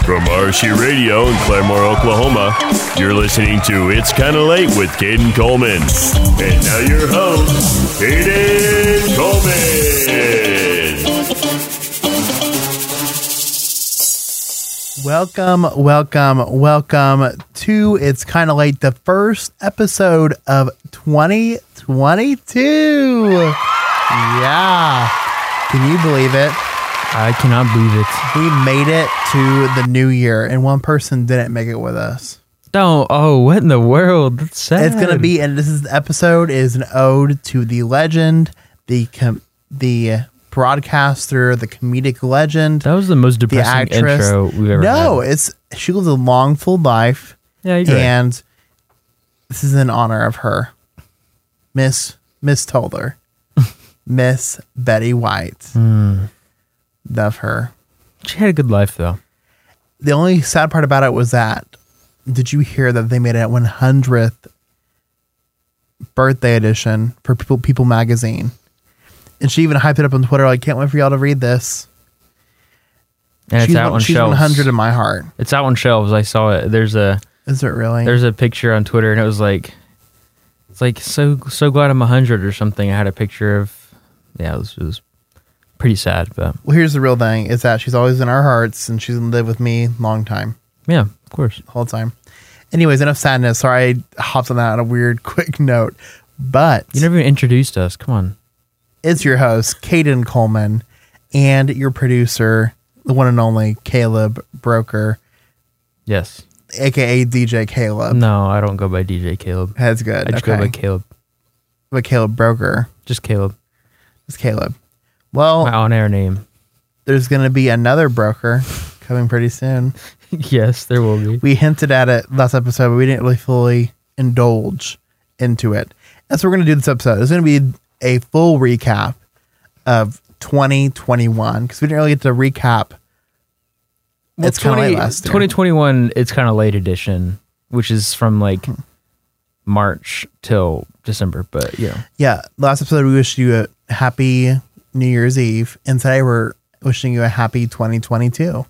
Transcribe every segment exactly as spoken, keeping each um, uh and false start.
From R C Radio in Claremore, Oklahoma, you're listening to It's Kinda Late with Caden Coleman. And now your host, Caden Coleman. Welcome, welcome, welcome to It's Kinda Late, the first episode of twenty twenty-two. Yeah. Can you believe it? I cannot believe it. We made it to the new year, and one person didn't make it with us. Don't. Oh, what in the world? That's sad. It's going to be, and this is the episode is an ode to the legend, the com- the broadcaster, the comedic legend. That was the most depressing the actress. intro we've ever no, had. it's she lives a long, full life. Yeah, you're right. And this is in honor of her, Miss Miss Toller, Miss Betty White. Mm. Love her. She had a good life, though. The only sad part about it was that, did you hear that they made a one hundredth birthday edition for People People magazine? And she even hyped it up on Twitter, like, can't wait for y'all to read this. And she's it's out one, on she's shelves. one hundred in my heart. It's out on shelves. I saw it. There's a Is it really? there's a picture on Twitter, and it was like, it's like so so glad I'm one hundred or something. I had a picture of, yeah, it was, it was pretty sad, but Well, here's the real thing, is that she's always in our hearts, and she's going to live with me long time. yeah, of course. The whole time. Anyways, enough sadness. Sorry I hopped on that on a weird, quick note. But You never even introduced us. Come on. it's your host, Caden Coleman, and your producer, the one and only Caleb Broker, Yes. a k a. D J Caleb. No, I don't go by D J Caleb. That's good. I just okay. go by Caleb. But Caleb Broker. Just Caleb. It's Caleb. Well, My on-air name. there's going to be another broker coming pretty soon. Yes, there will be. We hinted at it last episode, but we didn't really fully indulge into it. That's what we're going to do this episode. It's going to be a full recap of twenty twenty-one, because we didn't really get to recap. Well, It's kind of late last year. twenty twenty-one, it's kind of late edition, which is from like March till December, but you know. Yeah, last episode we wished you a happy New Year's Eve, and today we're wishing you a happy twenty twenty-two.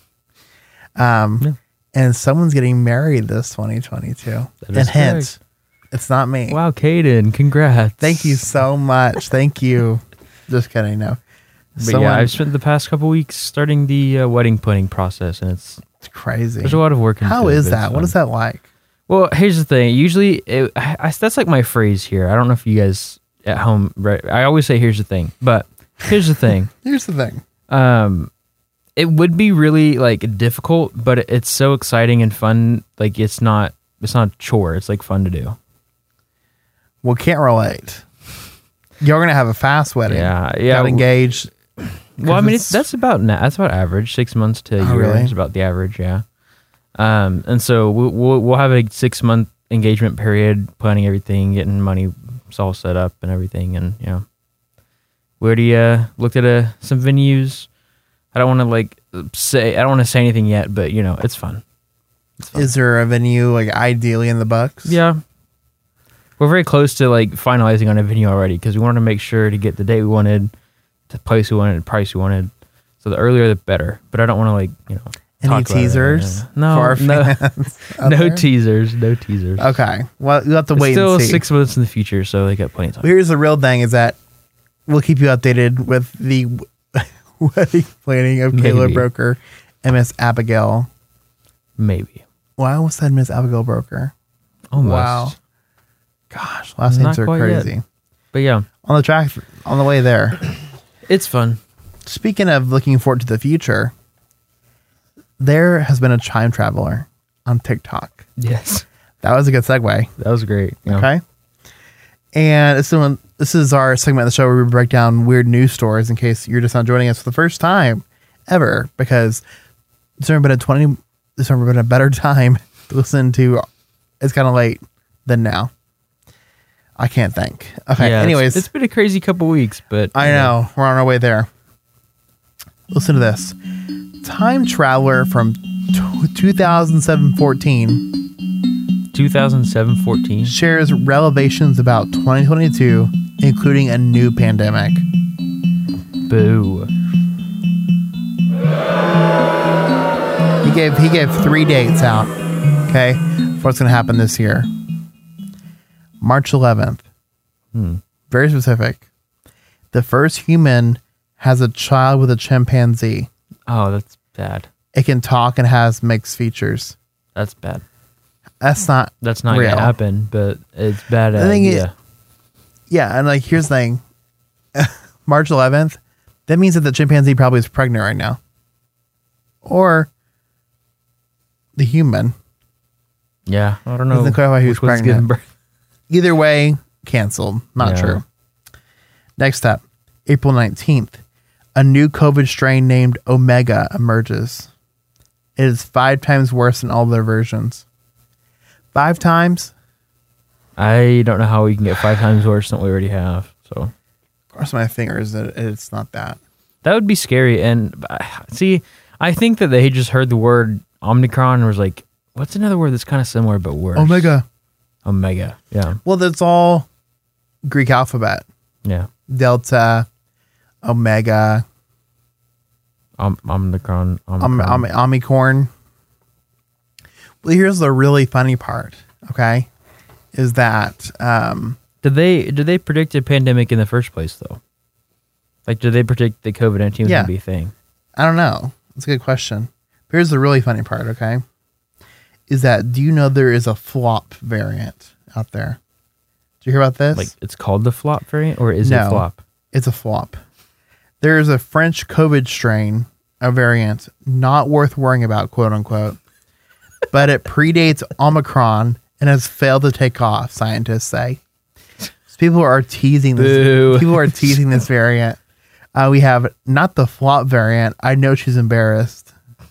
Um, Yeah. and someone's getting married this twenty twenty-two. That And is hint, correct. it's not me. Wow, Caden, congrats. Thank you so much. Thank you. Just kidding. No, But Someone- yeah, I've spent the past couple weeks starting the uh, wedding planning process, and it's it's crazy. there's a lot of work into How it, is but it's that? What fun. is that like? Well, here's the thing. Usually, it, I, I, that's like my phrase here. I don't know if you guys at home, right? I always say, "Here's the thing," but here's the thing. Here's the thing. Um, it would be really like difficult, but it, it's so exciting and fun. Like it's not, it's not a chore. It's like fun to do. Well, can't relate. You're gonna have a fast wedding. Yeah, yeah. Got engaged. Well, I mean, it's- it's, that's about na- that's about average. Six months to a Oh, year really? is about the average. Yeah. Um, and so we'll we'll, we'll have a six month engagement period, planning everything, getting money all set up and everything, and you know, we already uh looked at uh, some venues. I don't want to like say I don't want to say anything yet, but you know, it's fun. It's fun. Is there a venue like ideally in the Bucks? Yeah. We're very close to like finalizing on a venue already because we wanted to make sure to get the date we wanted, the place we wanted, the price we wanted. So the earlier the better. But I don't want to like, you know. Any talk about it. teasers? No, for our no, fans out no there? teasers, no teasers. Okay. Well, you have to It's wait still and see. six months in the future, so they got plenty of time. Well, here's the real thing: is that we'll keep you updated with the wedding planning of Caleb Maybe. Broker and Miss Abigail. Maybe. Well, I almost said Miss Abigail Broker. Almost. Wow. Gosh, last Not names are quite yet. crazy. But yeah, On the track, on the way there. it's fun. Speaking of looking forward to the future, there has been a time traveler on TikTok. Yes. That was a good segue. That was great. Yeah. Okay. And this is, one, this is our segment of the show where we break down weird news stories in case you're just not joining us for the first time ever, because there's never been a twenty, there's never been a better time to listen to It's Kind of Late than now. I can't think. Okay. Yeah, Anyways, it's, it's been a crazy couple weeks, but I you know. We're on our way there. Listen to this. Time traveler from t- two thousand seven fourteen two thousand seven fourteen. shares revelations about twenty twenty-two, including a new pandemic. Boo. You gave he gave three dates out. Okay, for what's going to happen this year. March eleventh. Hmm. Very specific. The first human has a child with a chimpanzee. Oh, that's bad. It can talk and has mixed features. That's bad. That's not. That's not real. gonna happen, but it's bad. The thing is- idea. Yeah, and like here's the thing. March eleventh. That means that the chimpanzee probably is pregnant right now, or the human. Yeah, I don't know. Doesn't clarify who's which one's pregnant. giving birth. Either way, canceled. Not Yeah. true. Next up, April nineteenth. A new COVID strain named Omega emerges. It is five times worse than all their versions. Five times? I don't know how we can get five times worse than what we already have. So Cross my fingers that it's not that. that would be scary. And uh, see, I think that they just heard the word Omicron and was like, "What's another word that's kind of similar but worse?" Omega. Omega. Yeah. Well, that's all Greek alphabet. Yeah. Delta, Omega, Om- Omicron. Om- Omicron. Om- Omicorn. Well, here's the really funny part, okay? Is that um, Did they did they predict a pandemic in the first place though? Like, did they predict that COVID nineteen was Yeah. gonna be a thing? I don't know. That's a good question. But here's the really funny part, okay? Is that do you know there is a flop variant out there? Did you hear about this? Like, it's called the flop variant, or is No. it flop? It's a flop. There is a French COVID strain, a variant, not worth worrying about, quote unquote. But it predates Omicron and has failed to take off, scientists say. So people are teasing this. Boo. People are teasing this variant. Uh, we have not the flop variant. I know she's embarrassed.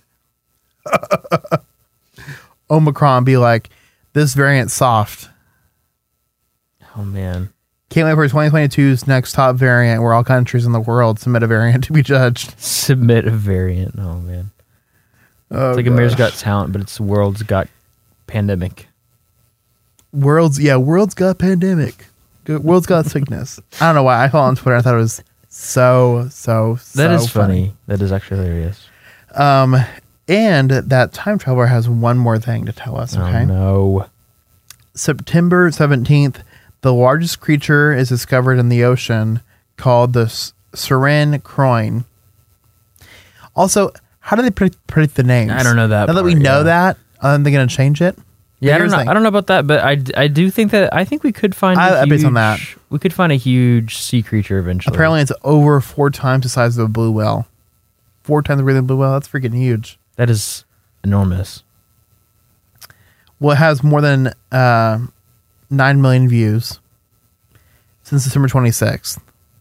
Omicron be like, this variant's soft. Oh man. Can't wait for twenty twenty-two's next top variant where all countries in the world submit a variant to be judged. Submit a variant. Oh man. Oh, It's like gosh. America's Got Talent, but it's the world's got pandemic. World's, yeah, world's got pandemic. Good- World's got sickness. I don't know why. I saw it on Twitter. I thought it was so, so, That so is funny. That is actually hilarious. Um, and that time traveler has one more thing to tell us, okay? Oh no. September seventeenth, the largest creature is discovered in the ocean called the S- Seren Croin. Also, how do they predict, predict the names? I don't know that Now that we part, know yeah. that, are they going to change it? Yeah, I Here's don't the know. thing. I don't know about that, but I, d- I do think that I think we could find. I- a I huge, based on that. We could find a huge sea creature eventually. Apparently, it's over four times the size of a blue whale. Four times bigger than a blue whale. That's freaking huge. that is enormous. Well, it has more than uh, nine million views since December twenty-sixth.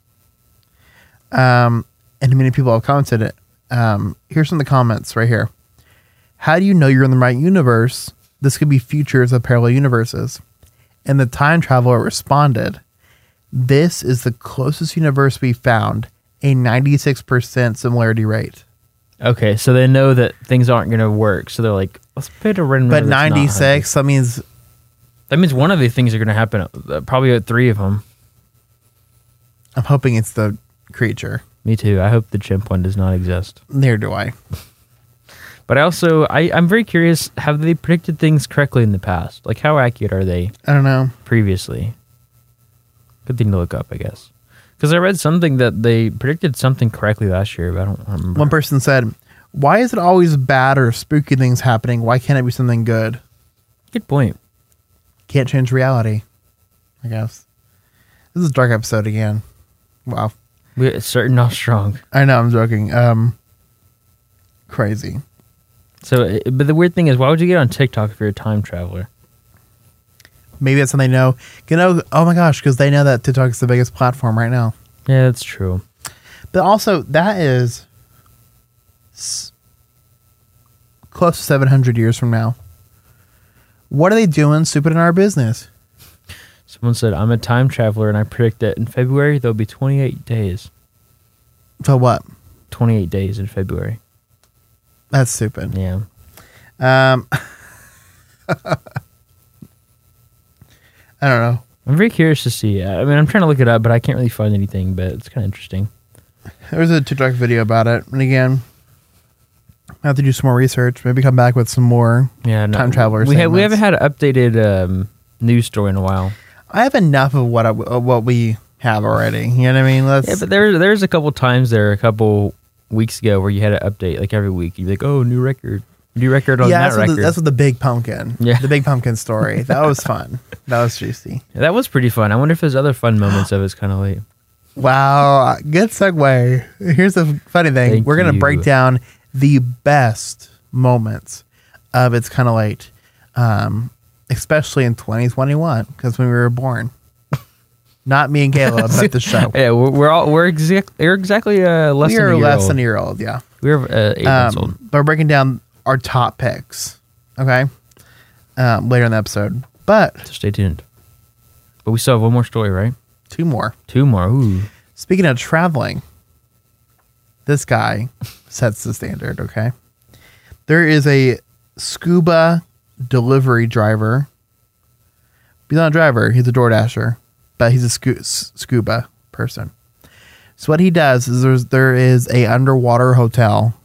Um, and many people have commented it. Um, here's some of the comments right here. How do you know you're in the right universe? This could be futures of parallel universes. And the time traveler responded, this is the closest universe we found, a ninety-six percent similarity rate. Okay, so they know that things aren't going to work, so they're like, let's pick a random. But number that's not ninety-six, that means one hundred. That means one of the things are going to happen. uh, Probably at three of them. I'm hoping it's the creature. Me too. I hope the chimp one does not exist. Neither do I. But I also, I, I'm very curious. Have they predicted things correctly in the past? Like, how accurate are they I don't know. previously? Good thing to look up, I guess. Because I read something that they predicted something correctly last year, but I don't remember. One person said, why is it always bad or spooky things happening? Why can't it be something good? Good point. Can't change reality, I guess. This is a dark episode again. Wow. We're certain not strong. I know, I'm joking. Um, crazy. So, uh, but the weird thing is, why would you get on TikTok if you're a time traveler? Maybe that's something they know. You know, oh my gosh, because they know that TikTok is the biggest platform right now. Yeah, that's true. But also, that is s- close to seven hundred years from now. What are they doing stupid in our business? Someone said, I'm a time traveler, and I predict that in February, there'll be twenty-eight days. So what? twenty-eight days in February. That's stupid. Yeah. Um, I don't know. I'm very curious to see. I mean, I'm trying to look it up, but I can't really find anything, but it's kind of interesting. There was a TikTok video about it. And again, I have to do some more research. Maybe come back with some more Yeah, no, time traveler We, ha- we segments. haven't had an updated um, news story in a while. I have enough of what I, of what we have already. You know what I mean? Let's. Yeah, but there, there's a couple times there, a couple weeks ago, where you had an update like every week. You'd be like, oh, new record. New record on yeah, that that's what, record. the, that's what the big pumpkin. Yeah. The big pumpkin story. That was fun. That was juicy. That was pretty fun. I wonder if there's other fun moments of It's Kind of Late. Wow. Good segue. Here's the funny thing. Thank We're going to you. break down the best moments of It's Kind of Late, um, especially in twenty twenty-one, because when we were born. Not me and Caleb, but the show. Yeah, we're, we're all we're exact we're exactly uh, less we than are a year less old. than a year old, yeah. We're uh, eight months old. Um, but we're breaking down our top picks, okay? Um, later in the episode. But So stay tuned. But we still have one more story, right? two more. Two more. Ooh. Speaking of traveling, this guy sets the standard, okay? There is a scuba delivery driver. He's not a driver, he's a DoorDasher, but he's a scu- s- scuba person. So what he does is there's, there is a underwater hotel.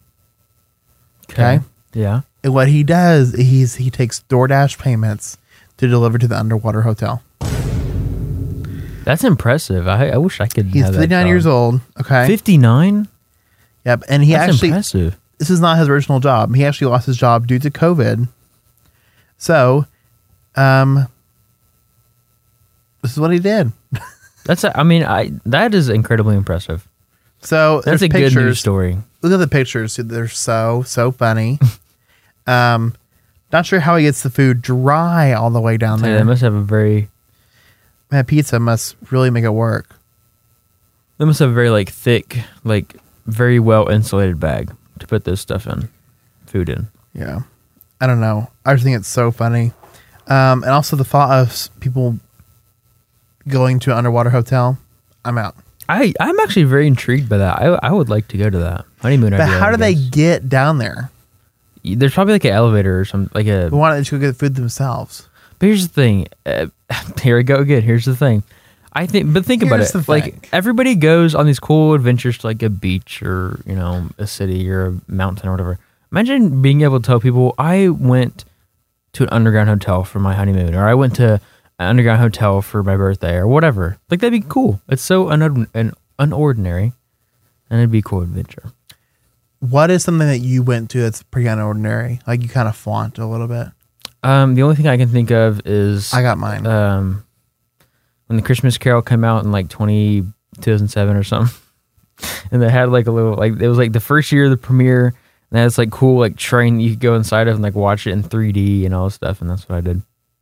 Okay. Yeah. And what he does, he's he takes DoorDash payments to deliver to the underwater hotel. That's impressive. I, I wish I could. He's have that fifty-nine job. years old. Okay. fifty-nine? Yep. And he That's actually, impressive. this is not his original job. He actually lost his job due to COVID. So, um, this is what he did. That's. A, I mean, I that is incredibly impressive. So That's there's a pictures. good news story. Look at the pictures. They're so, so funny. um, not sure how he gets the food dry all the way down Yeah, there. they must have a very. Man, pizza must really make it work. They must have a very like thick, like very well insulated bag to put this stuff in, food in. Yeah. I don't know. I just think it's so funny. Um, and also the thought of s- people going to an underwater hotel. I'm out. I I'm actually very intrigued by that. I I would like to go to that honeymoon. But idea, how I do they guess. get down there? There's probably like an elevator or something. Like a. But why don't they just go get food themselves? But here's the thing. Uh, here we go again. Here's the thing. I think, but think about Here's it. the Like thing. everybody goes on these cool adventures to like a beach or you know a city or a mountain or whatever. Imagine being able to tell people I went to an underground hotel for my honeymoon, or I went to an underground hotel for my birthday, or whatever. Like that'd be cool. It's so un- un- unordinary, and it'd be a cool adventure. What is something that you went to that's pretty unordinary? Like you kind of flaunt a little bit. Um, the only thing I can think of is I got mine. um, when the Christmas Carol came out in like twenty, two thousand seven or something. And they had like a little, like, it was like the first year of the premiere. And they had this like cool, like train you could go inside of and like watch it in three D and all this stuff. And that's what I did.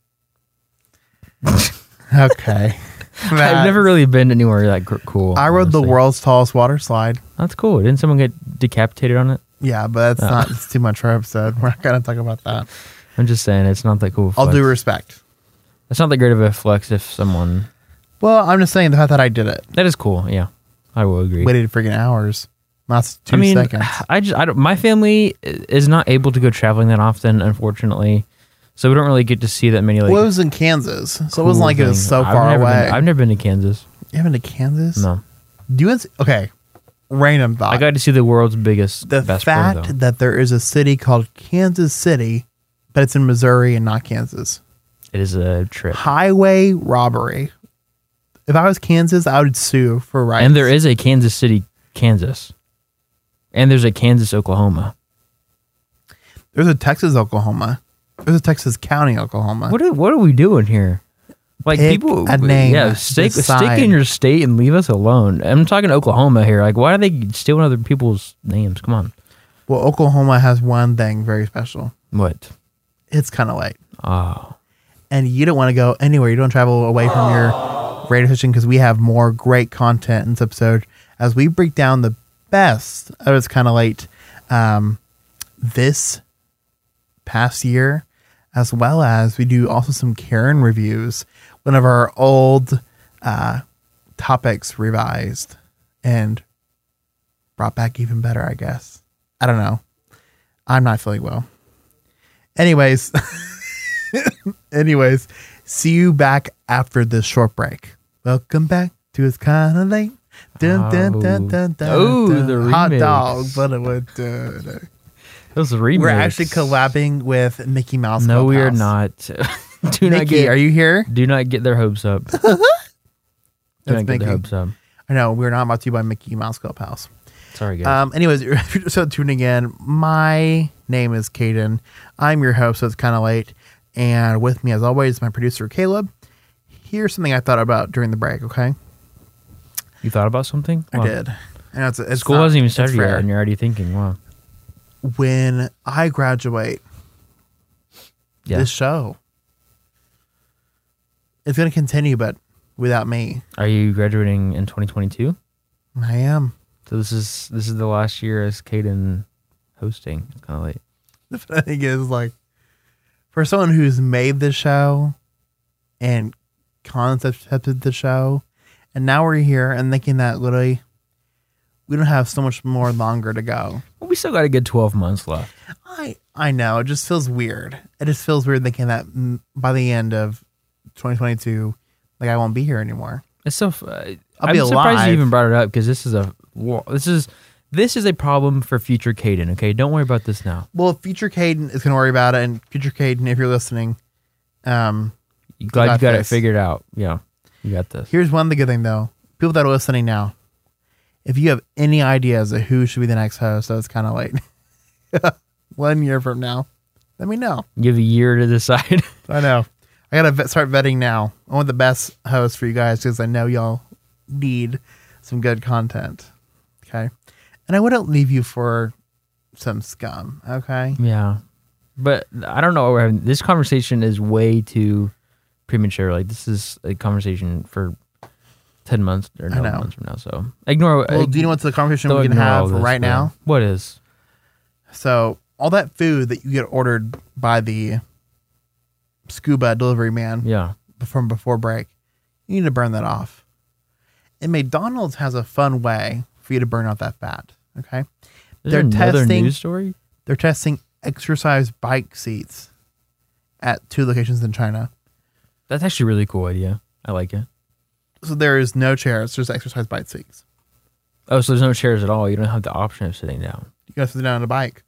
Okay. I've never really been anywhere like cr- cool. I rode the honestly. world's tallest water slide. That's cool. Didn't someone get decapitated on it? Yeah, but that's Oh. not, it's too much for our episode. We're not going to talk about that. I'm just saying it's not that cool. All flex. due respect. It's not that great of a flex if someone. Well, I'm just saying the fact that I did it. That is cool. Yeah, I will agree. Waited freaking hours. That's two I mean, seconds. I just, I don't, my family is not able to go traveling that often, unfortunately. So we don't really get to see that many like. Well, it was in Kansas, so it cool wasn't like it was things. so I've far never away. Been, I've never been to Kansas. You haven't been to Kansas? No, Do you? ins- Okay. Random thought. I got to see the world's biggest. the best fact friend, that there is a city called Kansas City, but it's in Missouri and not Kansas. it is a trip, Highway robbery. If I was Kansas, I would sue for rights. and there is a Kansas City, Kansas, and there's a Kansas, Oklahoma. There's a Texas, Oklahoma. There's a Texas County, Oklahoma. What are, what are we doing here? Like Pick people, a name, yeah, stick stick decide. in your state and leave us alone. I'm talking Oklahoma here. Like, why are they stealing other people's names? Come on, Well, Oklahoma has one thing very special. what? It's kind of late. Oh, And you don't want to go anywhere. You don't travel away from your radio station because we have more great content in this episode as we break down the best of It's Kind of Late um, this past year, as well as we do also some Karen reviews, one of our old uh, topics revised and brought back even better, I guess. I don't know. I'm not feeling well. Anyways, anyways, see you back after this short break. Welcome back to It's Kind of Late. Dun, dun, dun, dun, dun, Oh, dun. the Hot remix. dog, but it would. Uh, was a remix. We're actually collabing with Mickey Mouse. No, we are Clubhouse. not. do not Mickey, get. are you here? Do not get their hopes up. do That's not get Mickey. their hopes up. I know we're not brought to you by Mickey Mouse Clubhouse. Sorry, guys. Um, anyways, if you're just tuning in, my name is Caden. I'm your host, so it's kind of late. And with me, as always, my producer, Caleb. Here's something I thought about during the break, okay? you thought about something? I Wow. did. I know it's, it's School not- hasn't even it's started yet, fair. and you're already thinking, wow. When I graduate, Yeah. this show, it's going to continue, but without me. Are you graduating in twenty twenty-two? I am. So this is this is the last year as Caden hosting. It's kind of late. The funny thing is, like, for someone who's made the show and concepted the show, and now we're here and thinking that literally we don't have so much more longer to go. Well, we still got a good twelve months left. I I know, it just feels weird. It just feels weird thinking that mm, by the end of twenty twenty-two, like, I won't be here anymore. It's so. Uh, I'll I'm be surprised alive. you even brought it up because this is a wa- this is this is a problem for future Caden. Okay, don't worry about this now. Well, future Caden is going to worry about it, and future Caden, if you're listening, um, You glad got you got this. it figured out. Yeah, you got this. here's one the good thing though. People that are listening now, if you have any ideas of who should be the next host, so it's kind of late. One year from now, let me know. You have a year to decide. I know. I gotta vet, start vetting now. I want the best host for you guys because I know y'all need some good content. Okay, and I wouldn't leave you for some scum. Okay. Yeah, but I don't know. what we're having. This conversation is way too premature. Like this is a conversation for ten months or I no know. months from now. So ignore. Well, do you know what's the conversation don't we can ignore all have this, right but- now? What is? So all that food that you get ordered by the scuba delivery man Yeah. from before break, you need to burn that off. And McDonald's has a fun way for you to burn out that fat. Okay, Is They're there another testing- news story? they're testing exercise bike seats at two locations in China. That's actually a really cool idea. I like it. So there is no chairs, just exercise bike seats. Oh, so there's no chairs at all. You don't have the option of sitting down. You gotta sit down on a bike.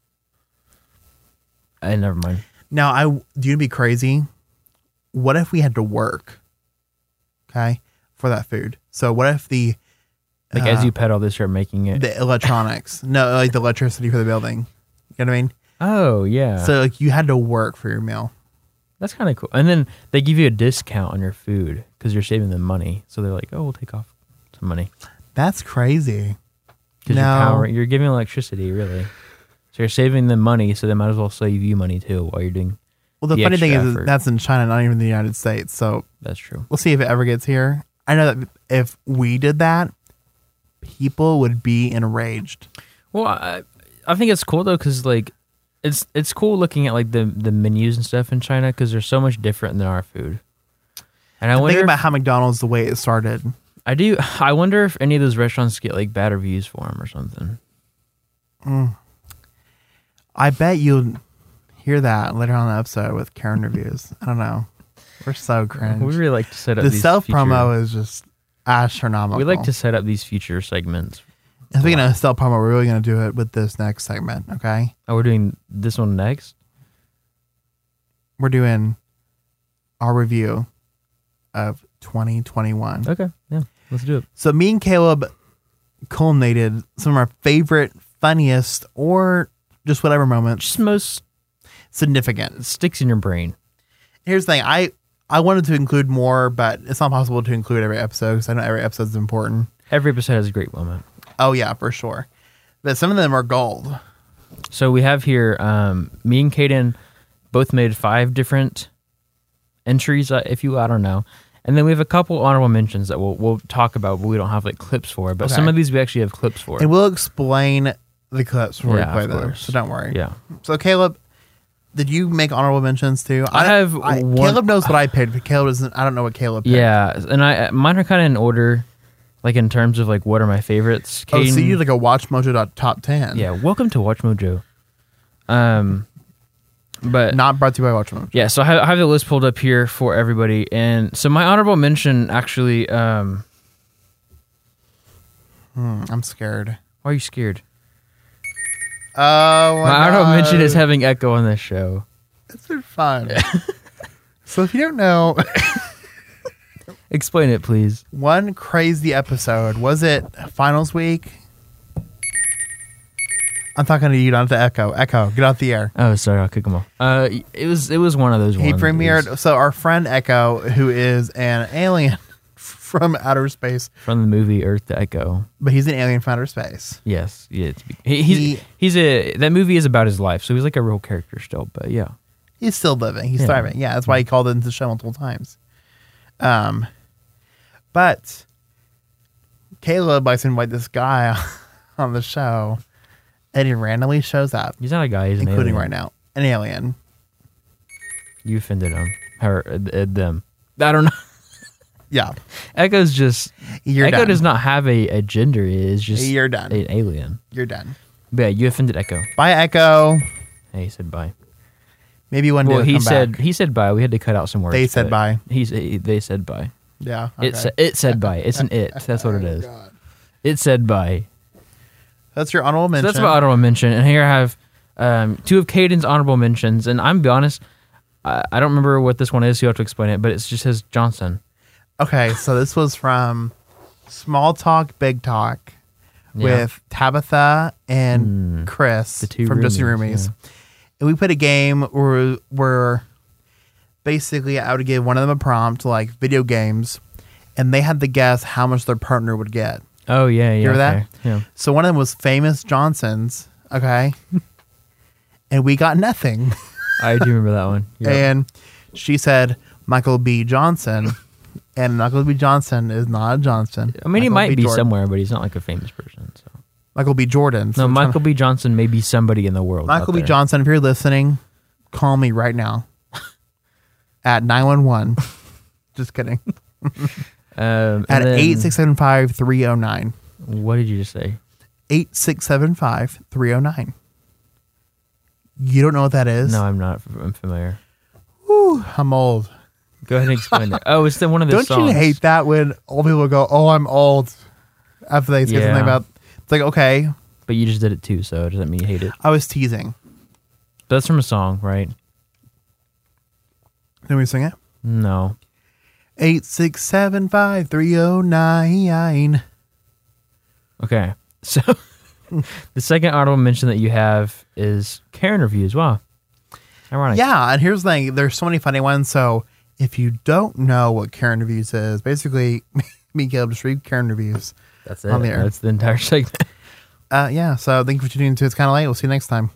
I never mind. Now, I do you be crazy? What if we had to work? Okay, for that food. So what if the Like uh, as you pedal this, you're making it. the electronics, no, like the electricity for the building. You know what I mean? oh yeah. So like you had to work for your meal. That's kind of cool. And then they give you a discount on your food because you're saving them money. So they're like, oh, we'll take off some money That's crazy. because No. you're powering, you're giving electricity really. So you're saving them money, so they might as well save you money too while you're doing. Well, the, The funny thing extra is, effort. that's in China, not even the United States. So That's true. we'll see if it ever gets here. I know that if we did that, people would be enraged. Well, I, I think it's cool though because like it's it's cool looking at like the the menus and stuff in China because they're so much different than our food. And I And wonder think if- about how McDonald's, the way it started. I do. I wonder if any of those restaurants get like bad reviews for them or something. I bet you'll hear that later on in the episode with Karen reviews. I don't know. We're so cringe. We really like to set up the these self future- promo is just astronomical. We like to set up these future segments. And speaking of self promo, we're really going to do it with this next segment. Okay, Oh, we're doing this one next. we're doing our review of twenty twenty-one. Okay, yeah, let's do it. So me and Caleb culminated some of our favorite, funniest, or just whatever moments Just most significant. sticks in your brain. Here's the thing: I I wanted to include more, but it's not possible to include every episode because I know every episode is important. Every episode has a great moment. Oh yeah, for sure. But some of them are gold. So we have here, um, me and Caden both made five different entries, uh, if you, I don't know. And then we have a couple honorable mentions that we'll we'll talk about, but we don't have like clips for. But Okay. some of these we actually have clips for. And we'll explain the clips before Yeah, we play of them. course. So don't worry. Yeah. So Caleb, did you make honorable mentions too? I have I, one- Caleb knows what I picked, but Caleb doesn't. I don't know what Caleb picked. Yeah, and I mine are kind of in order, like in terms of like what are my favorites. Oh, so Caden- you did like a Watch Mojo dot top ten. yeah. Welcome to Watch Mojo. Um, but Not brought to you by Watch Mojo. yeah, so I have, I have the list pulled up here for everybody, and so my honorable mention actually. Um, Hmm, I'm scared. why are you scared? Oh, my My honorable God. mention is having Echo on this show. It's been fun. So if you don't know, Explain it, please. one crazy episode, was it finals week? I'm talking to you, not to Echo. Echo, get off the air. Oh, sorry, I'll kick him off. Uh, it was it was one of those He ones. premiered. It was So our friend Echo, who is an alien from outer space, from the movie Earth to Echo. but he's an alien from outer space. Yes, yeah. It's, he, he's He- he's a that movie is about his life, so he's like a real character still. But yeah, He's still living. He's Yeah. thriving. Yeah, that's why he called into the show multiple times. Um, but Caleb likes to invite this guy on the show, and he randomly shows up, he's not a guy. He's an including alien. right now, an alien. You offended him or uh, uh, them. I don't know. Yeah, Echo's just you're Echo done. does not have a, a gender. He is just You're done. an alien. You're done. But yeah, you offended Echo. Bye, Echo. Hey, he said bye. Maybe one day Well, he'll he come said back. he said bye. We had to cut out some words. They said but bye. He's he, they said bye. Yeah, It okay. sa- it said bye. It's an it. That's what it is. God. It said bye. That's your honorable So mention. that's my honorable mention. And here I have um, two of Caden's honorable mentions. And I'm be honest, I, I don't remember what this one is. So you have to explain it. But it just says Johnson. Okay, so this was from Small Talk, Big Talk Yeah. with Tabitha and Mm. Chris The two from Just Your roomies, Roomies. yeah. And we played a game where, where basically I would give one of them a prompt, like video games, and they had to guess how much their partner would get. Oh yeah, yeah. hear that? okay. Yeah. So one of them was Famous Johnson's, okay? And we got nothing. I do remember that one. Yeah. And she said Michael B. Johnson. And Michael B. Johnson is not a Johnson. I mean, he Michael might B. be Jordan. somewhere, but he's not like a famous person. So Michael B. Jordan. So no, I'm trying Michael B. Johnson may be somebody in the world. to- Michael out B. there. Johnson, if you're listening, call me right now at nine one one. Just kidding. Um, At and then- eight six seven five three oh nine. What did you just say? eight six seven five three oh nine. You don't know what that is? No, I'm not. I'm familiar. Whew, I'm old. Go ahead and explain it. Oh, it's the one of the Don't songs. you hate that when old people go, "Oh, I'm old," after they say Yeah. something about? It's like, okay, But you just did it too, so does that mean you hate it? I was teasing. That's from a song, right? Can we sing it? No. Eight six seven five three oh nine. Okay. So the second honorable mention that you have is Karen reviews. Wow. Ironic. Yeah, and here's the thing: there's so many funny ones. So if you don't know what Karen Reviews is, basically, me and Caleb just read Karen Reviews. That's it. On the air. That's the entire segment. Uh, yeah. So thank you for tuning in to It's Kind of Late. We'll see you next time.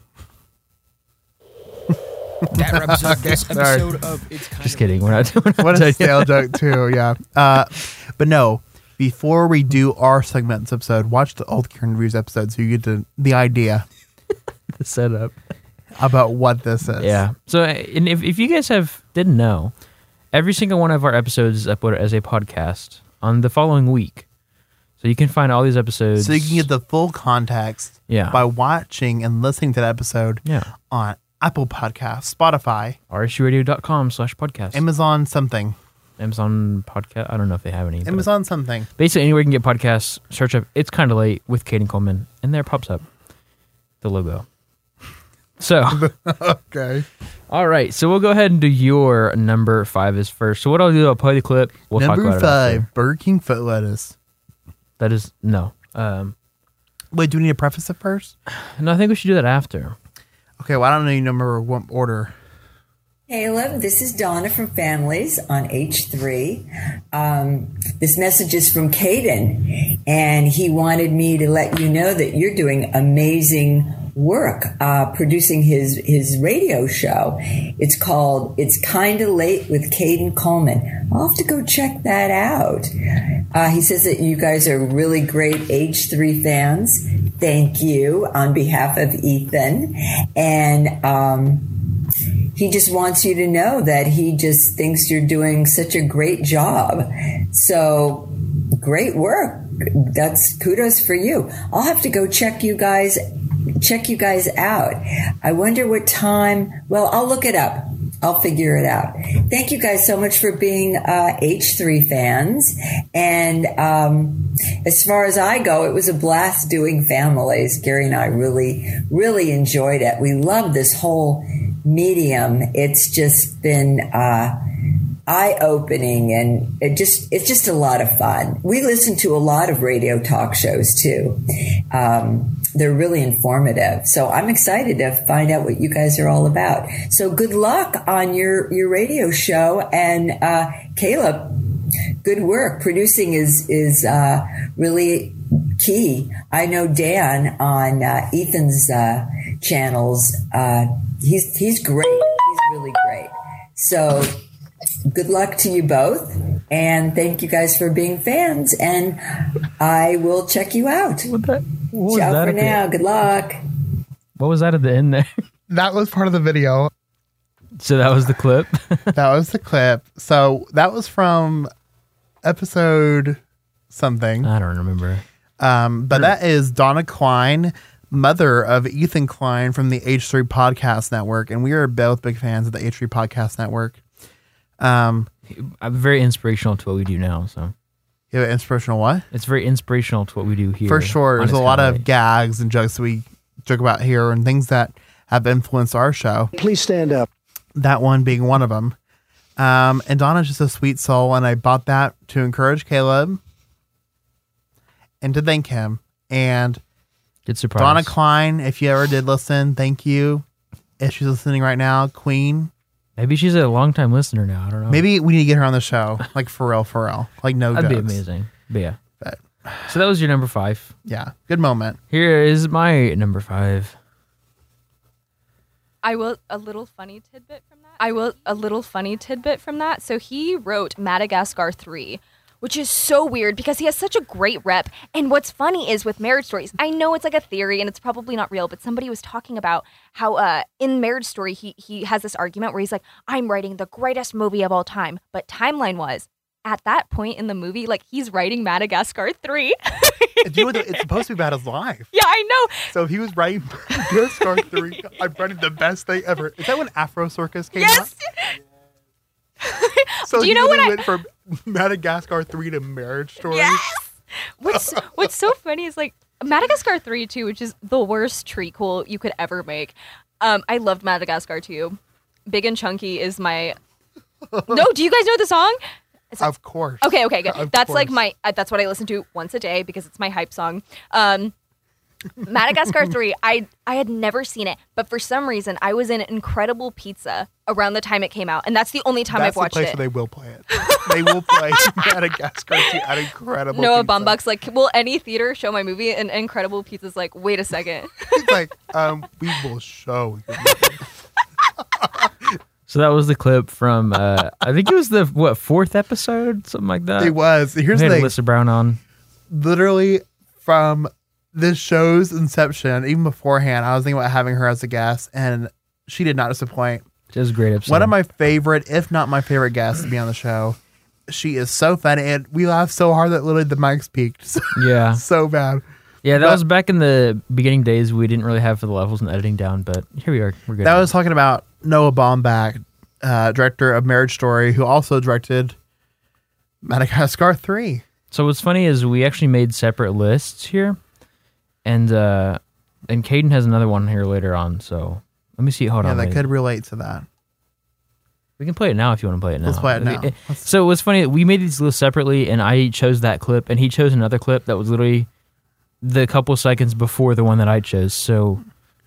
That wraps up this sorry. episode of It's Kind Just of kidding. We're not doing What a stale joke, too. Yeah. Uh, but no, before we do our segment in this episode, watch the old Karen Reviews episode so you get to, the idea the setup. about what this is. Yeah. So, and if, if you guys have didn't know, every single one of our episodes is uploaded as a podcast on the following week. So you can find all these episodes. So you can get the full context Yeah. by watching and listening to the episode yeah. on Apple Podcasts, Spotify, R S U radio dot com slash podcast. Amazon something. Amazon podcast. I don't know if they have any. but Amazon something. Basically, anywhere you can get podcasts, search up It's Kind of Late with Caden Coleman, and there pops up the logo. So, Okay. all right. So we'll go ahead and do your number five is first. So what I'll do, I'll play the clip. We'll talk Number about it after. five, Burger King foot lettuce. That is, no. Um, Wait, do we need to preface it first? no, I think we should do that after. Okay, well, I don't know your number what order. Caleb, this is Donna from Families on H three. Um, this message is from Caden, and he wanted me to let you know that you're doing amazing work uh, producing his his radio show. It's called It's Kinda Late with Caden Coleman. I'll have to go check that out. Uh, he says that you guys are really great H three fans. Thank you on behalf of Ethan. And um he just wants you to know that he just thinks you're doing such a great job. So great work. That's kudos for you. I'll have to go check you guys, check you guys out. I wonder what time. Well, I'll look it up. I'll figure it out. Thank you guys so much for being uh, H three fans. And um, as far as I go, it was a blast doing Families. Gary and I really, really enjoyed it. We love this whole medium. It's just been uh, eye-opening, and it just it's just a lot of fun. We listen to a lot of radio talk shows too. Um, they're really informative. So I'm excited to find out what you guys are all about. So good luck on your, your radio show. And uh, Caleb, good work. Producing is, is uh, really key. I know Dan on uh, Ethan's uh, channels. Uh, he's, he's great. He's really great. So good luck to you both. And thank you guys for being fans. And I will check you out. What that? What was Ciao that for at the- now. Good luck. What was that at the end there? That was part of the video. So that was the clip. That was the clip. So that was from episode something. I don't remember. Um, but that is Donna Klein, mother of Ethan Klein from the H three Podcast Network. And we are both big fans of the H three Podcast Network. Um, I'm very inspirational to what we do now. So you have an inspirational what? it's very inspirational to what we do here. For sure. on There's a It's lot Kinda of Late. gags and jokes that we joke about here and things that have influenced our show. Please stand up. That one being one of them. Um, and Donna's just a sweet soul, and I bought that to encourage Caleb and to thank him. And Good surprise. Donna Klein, if you ever did listen, thank you. If she's listening right now, Queen, Maybe she's a long time listener now. I don't know. maybe we need to get her on the show, like for real, for real, like no that'd jokes. be amazing. But yeah. But So that was your number five. yeah, good moment. Here is my number five. I will a little funny tidbit from that. I will a little funny tidbit from that. So he wrote Madagascar three, which is so weird because he has such a great rep. And what's funny is with Marriage Stories, I know it's like a theory and it's probably not real, but somebody was talking about how uh, in Marriage Story he he has this argument where he's like, I'm writing the greatest movie of all time, but timeline was at that point in the movie, like he's writing Madagascar three. Do you know what the- it's supposed to be about his life. Yeah, I know. So if he was writing Madagascar three, I'm writing the best thing ever. Is that when Afro Circus came Yes. out? So Do you he know what really I- went from Madagascar three to Marriage Story? Yes. What's What's so funny is like Madagascar three too, which is the worst treatquel you could ever make. Um, I loved Madagascar two. Big and Chunky is my. No, do you guys know the song? Of course. Okay, okay, good. Of That's like course. my. Uh, that's what I listen to once a day because it's my hype song. Um, Madagascar three. I I had never seen it, but for some reason I was in Incredible Pizza around the time it came out, and that's the only time That's I've the watched place it. where they will play it. They will play Madagascar two at Incredible Noah Pizza. Baumbach's like, will any theater show my movie? And Incredible Pizza's like, wait a second. He's like, um, we will show you. So that was the clip from, uh, I think it was the, what, fourth episode? Something like that. It was. Here's We the had thing. Alyssa Brown on. Literally from this show's inception, even beforehand, I was thinking about having her as a guest, and she did not disappoint. Just a great episode. One of my favorite, if not my favorite guests to be on the show. She is so funny, and we laughed so hard that literally the mics peaked. So, Yeah. so bad. Yeah, that But- was back in the beginning days. We didn't really have the levels and editing down, but here we are. We're good. That now. was talking about Noah Baumbach, uh, director of Marriage Story, who also directed Madagascar three. So what's funny is we actually made separate lists here, and uh, and Caden has another one here later on. So let me see. Hold Yeah, on. that wait. could relate to that. We can play it now if you want to play it now. Let's play it now. Okay. Let's- So what's funny? We made these lists separately, and I chose that clip, and he chose another clip that was literally the couple seconds before the one that I chose. So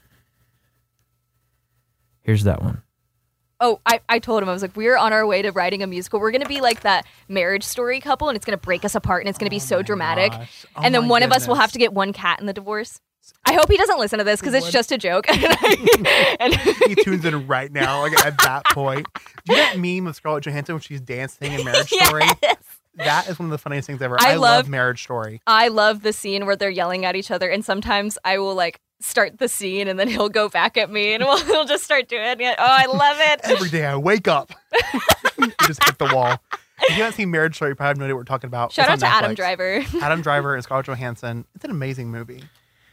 here's that one. Oh, I, I told him, I was like, we're on our way to writing a musical. We're going to be like that Marriage Story couple, and it's going to break us apart, and it's going to be so dramatic. gosh. Oh and then my one of us will goodness. have to get one cat in the divorce. I hope he doesn't listen to this because it's just a joke. and He tunes in right now, like at that point. Do you know that meme of Scarlett Johansson when she's dancing in Marriage Story? Yes. That is one of the funniest things ever. I I, love, love- Marriage Story. I love the scene where they're yelling at each other, and sometimes I will like start the scene, and then he'll go back at me, and we'll, we'll just start doing it. Oh, I love it. Every day I wake up, you just hit the wall. If you haven't seen Marriage Story, you probably have no idea what we're talking about. Shout out It's to on Adam Netflix. Driver. Adam Driver and Scarlett Johansson. It's an amazing movie.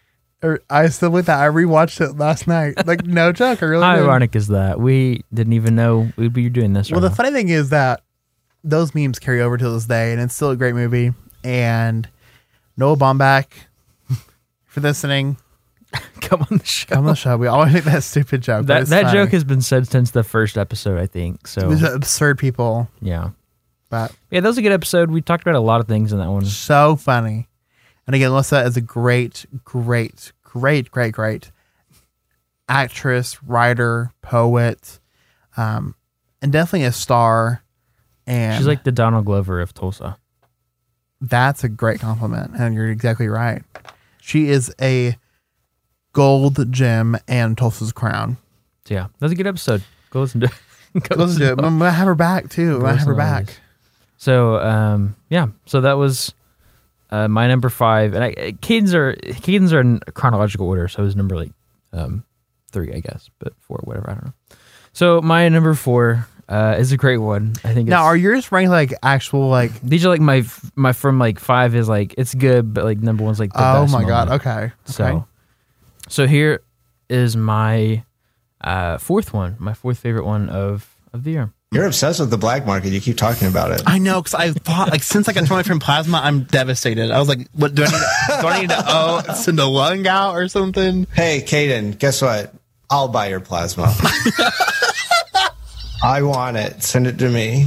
Or I still with that. I rewatched it last night. Like no joke. I really How did. ironic is that? We didn't even know we'd be doing this. Well, right the funny thing is that those memes carry over to this day, and it's still a great movie. And Noah Baumbach, for listening, now. Come on the show. come on the show. We always make that stupid joke. but that it's that funny. joke has been said since the first episode, I think. So These are absurd people, yeah, but yeah, that was a good episode. We talked about a lot of things in that one. so funny. And again, Alyssa is a great, great, great, great, great actress, writer, poet, um, and definitely a star. And She's like the Donald Glover of Tulsa. that's a great compliment, and you're exactly right. She is a gold gem and Tulsa's crown. So yeah, that was a good episode. Go listen to it. Go Let's do it. I'm gonna have her back too. I'm Go gonna have her listen to back. those. So um, yeah, so that was uh, my number five, and I, Caden's are Caden's are in chronological order, so it was number like um, three, I guess, but four, whatever, I don't know. So my number four uh, is a great one. I think. Now, it's, are yours ranked like actual like? these are like my my from like five is like it's good, but like number one's like the Oh best my god! moment. Okay. Okay. So, so here is my uh, fourth one, my fourth favorite one of of the year. You're obsessed with the black market. You keep talking about it. I know, because I thought like since I got twenty from plasma, I'm devastated. I was like, what do I need? To, do I need to oh send a lung out or something? Hey, Caden, guess what? I'll buy your plasma. I want it. Send it to me.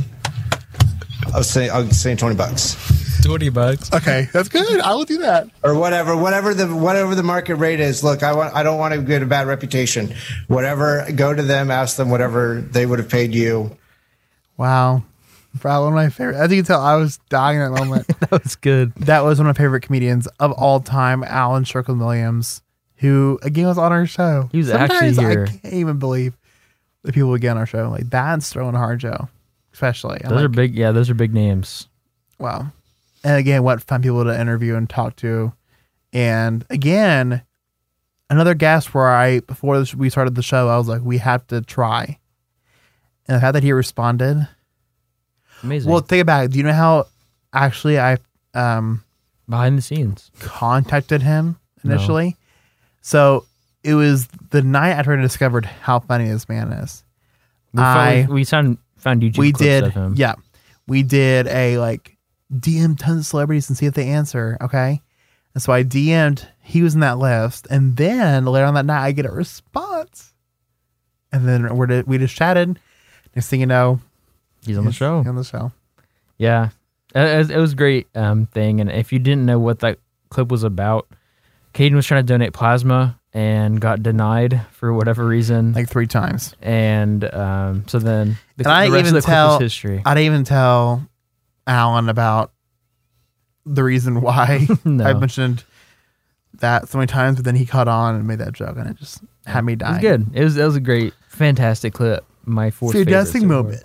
I'll say I'll say twenty bucks Twenty bucks. Okay, that's good. I will do that. or whatever, whatever the whatever the market rate is. Look, I want I don't want to get a bad reputation. Whatever, go to them, ask them whatever they would have paid you. Wow, probably one of my favorite. As you can tell, I was dying at that moment. That was good. That was one of my favorite comedians of all time, Alan Sherkle Williams, who again was on our show. He was Sometimes actually here. I can't even believe the people would get on our show. Like that's Sterling Harjo, especially. I'm Those are like, big. Yeah, those are big names. wow. And again, what fun people to interview and talk to. And again, another guest where I, before this- we started the show, I was like, we have to try. And the fact that he responded. Amazing. Well, think about it. Do you know how actually I um, behind the scenes. contacted him No. initially? So it was the night after I discovered how funny this man is. We, I- found, we found found YouTube. we clips did, Of him. yeah. We did a like D M tons of celebrities and see if they answer. Okay. And so I D M'd, he was in that list. And then later on that night, I get a response. And then we're, we just chatted. Next thing you know, He's on the he's show. On the show. Yeah, it, it was- it was a great um, thing. And if you didn't know what that clip was about, Caden was trying to donate plasma and got denied for whatever reason. Like three times. and um, so then the, And I the rest even of the tell, clip was history. I didn't even tell Alan about the reason why No. I mentioned that so many times, but then he caught on and made that joke, and it just had me It dying. was good. It was it was a great, fantastic clip. My fourth Fantastic favorite so far. moment.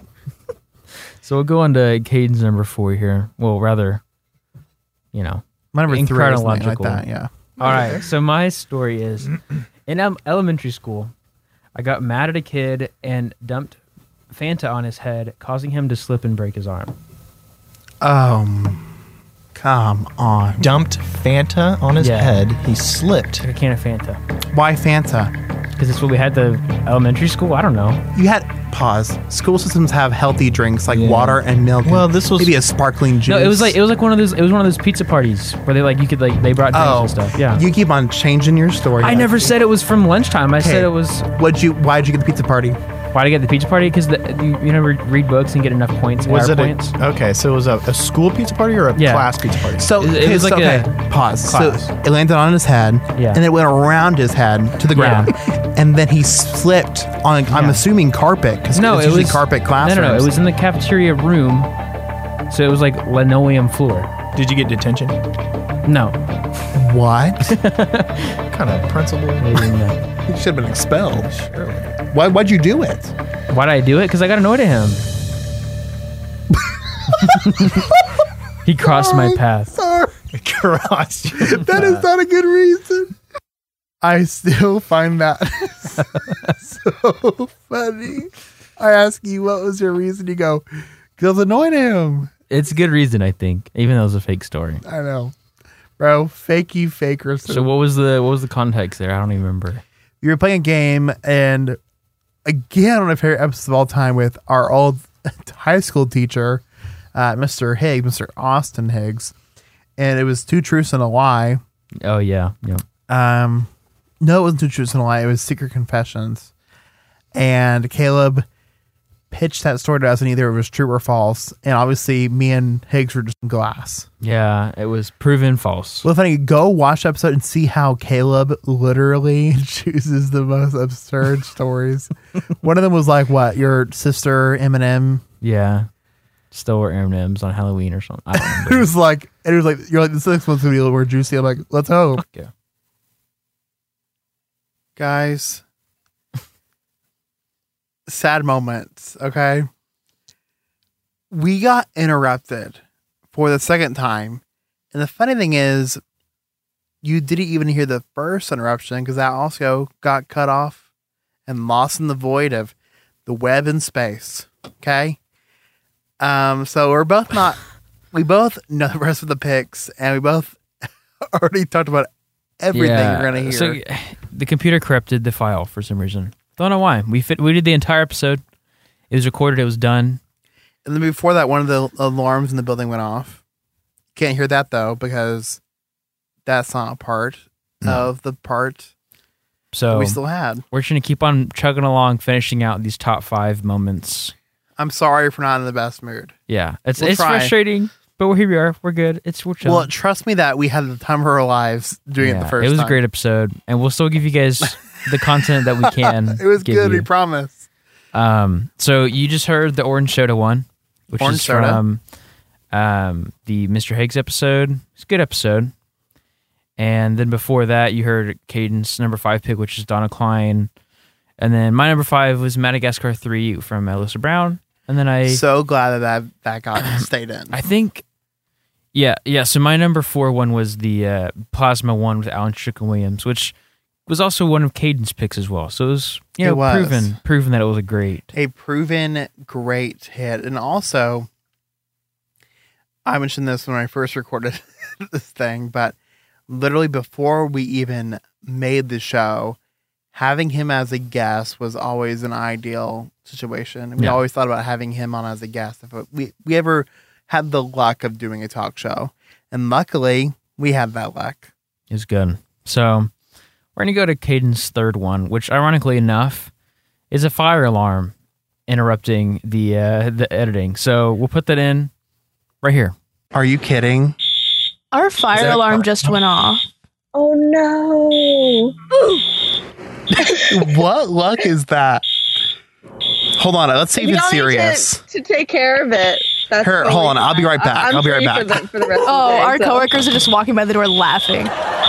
So we'll go on to Caden's number four here. Well, rather, you know. My number in three or something like chronological. that, yeah. All right. So my story is in el- elementary school, I got mad at a kid and dumped Fanta on his head, causing him to slip and break his arm. Um, come on. Dumped Fanta on his Yeah. head. He slipped. Like a can of Fanta. Why Fanta? Because that's what we had the elementary school. I don't know. You had pause. School systems have healthy drinks like Yeah. water and milk. Well, and this was- maybe a sparkling juice. No, it was like it was like one of those. It was one of those pizza parties where they like you could like they brought drinks oh and stuff. Yeah. You keep on changing your story. I never said it was from lunchtime. I said it was. What'd you? Why'd you get the pizza party? Why did I get the pizza party? Because you, you never read books and get enough points. Was hour it points. a, okay? So it was a, a school pizza party or a Yeah. class pizza party? So It- it okay, was so, like a okay, pause. class. So it landed on his head, Yeah. and it went around his head to the Yeah. ground, and then he slipped on. I'm Yeah. assuming carpet because No, it's it usually was carpet No, classrooms. no, no. It was in the cafeteria room, so it was like linoleum floor. Did you get detention? No, what? Kind of principal. they didn't know. You should have been expelled. Why? Why'd you do it? Why did I do it? Because I got annoyed at him. He crossed my path. Sorry. Crossed your That is not a good reason. I still find that so funny. I ask you, what was your reason? You go, because I was annoyed at him. It's a good reason, I think, even though it was a fake story. I know. Bro, fakey faker. So what was the what was the context there? I don't even remember. You were playing a game, and again, one of my favorite episodes of all time with our old high school teacher, uh, Mister Higgs, Mister Austin Higgs, and it was Two Truths and a Lie. Oh yeah, yeah. Um, no, it wasn't Two Truths and a Lie. It was Secret Confessions, and Caleb pitched that story to us, and either it was true or false. And obviously, me and Higgs were just in glass. Yeah, it was proven false. Well, funny, go watch the episode and see how Caleb literally chooses the most absurd stories. One of them was like, what, your sister Eminem? Yeah. Stole her M and M's on Halloween or something. I don't It remember. was like, it was like, you're like, the sixth one's gonna be a little more juicy. I'm like, let's hope. Yeah. Guys, sad moments, okay? We got interrupted for the second time. And the funny thing is, you didn't even hear the first interruption because that also got cut off and lost in the void of the web and space. Okay? Um, so we're both not, we both know the rest of the picks, and we both already talked about everything Yeah, you're going to hear. So the computer corrupted the file for some reason. Don't know why. We fit. We did the entire episode. It was recorded. It was done. And then before that, one of the alarms in the building went off. Can't hear that though, because that's not a part No. of the part So we still had. we're just gonna keep on chugging along, finishing out these top five moments. I'm sorry if we're not in the best mood. Yeah, it's We'll it's try. frustrating, but we're here. We are. We're good. It's we're chilling. Well, trust me that we had the time of our lives doing it Yeah, the first It was time. a great episode, and we'll still give you guys the content that we can. It was give good, you. we promise. Um, so you just heard the Orange Soda one, which Orange is Soda. from um, the Mister Higgs episode. It's a good episode. And then before that, you heard Caden's number five pick, which is Donna Klein. And then my number five was Madagascar three from Alyssa Brown. And then I, So glad that that, that got stayed in. I think, yeah, yeah. So my number four one was the uh, Plasma one with Alan Strickland Williams, which was also one of Caden's picks as well. So it was, you know, It was. proven, proven that it was a great. A proven great hit. And also, I mentioned this when I first recorded this thing, but literally before we even made the show, having him as a guest was always an ideal situation. We Yeah. always thought about having him on as a guest if we, we ever had the luck of doing a talk show. And luckily, we had that luck. It was good. So we're going to go to Caden's third one, which ironically enough is a fire alarm interrupting the uh, the editing. So we'll put that in right here. Are you kidding? Our fire that- alarm just went off. Oh no. What luck is that? Hold on, let's see if We it's all need serious. To, to take care of it. That's Here, totally hold on, I'll be fine. right back. I- I'm I'll be right free back. For the, for the rest Oh, of the day, our so. coworkers are just walking by the door laughing.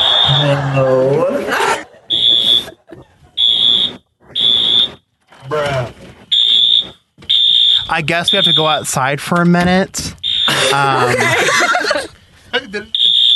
I guess we have to go outside for a minute. Um, it didn't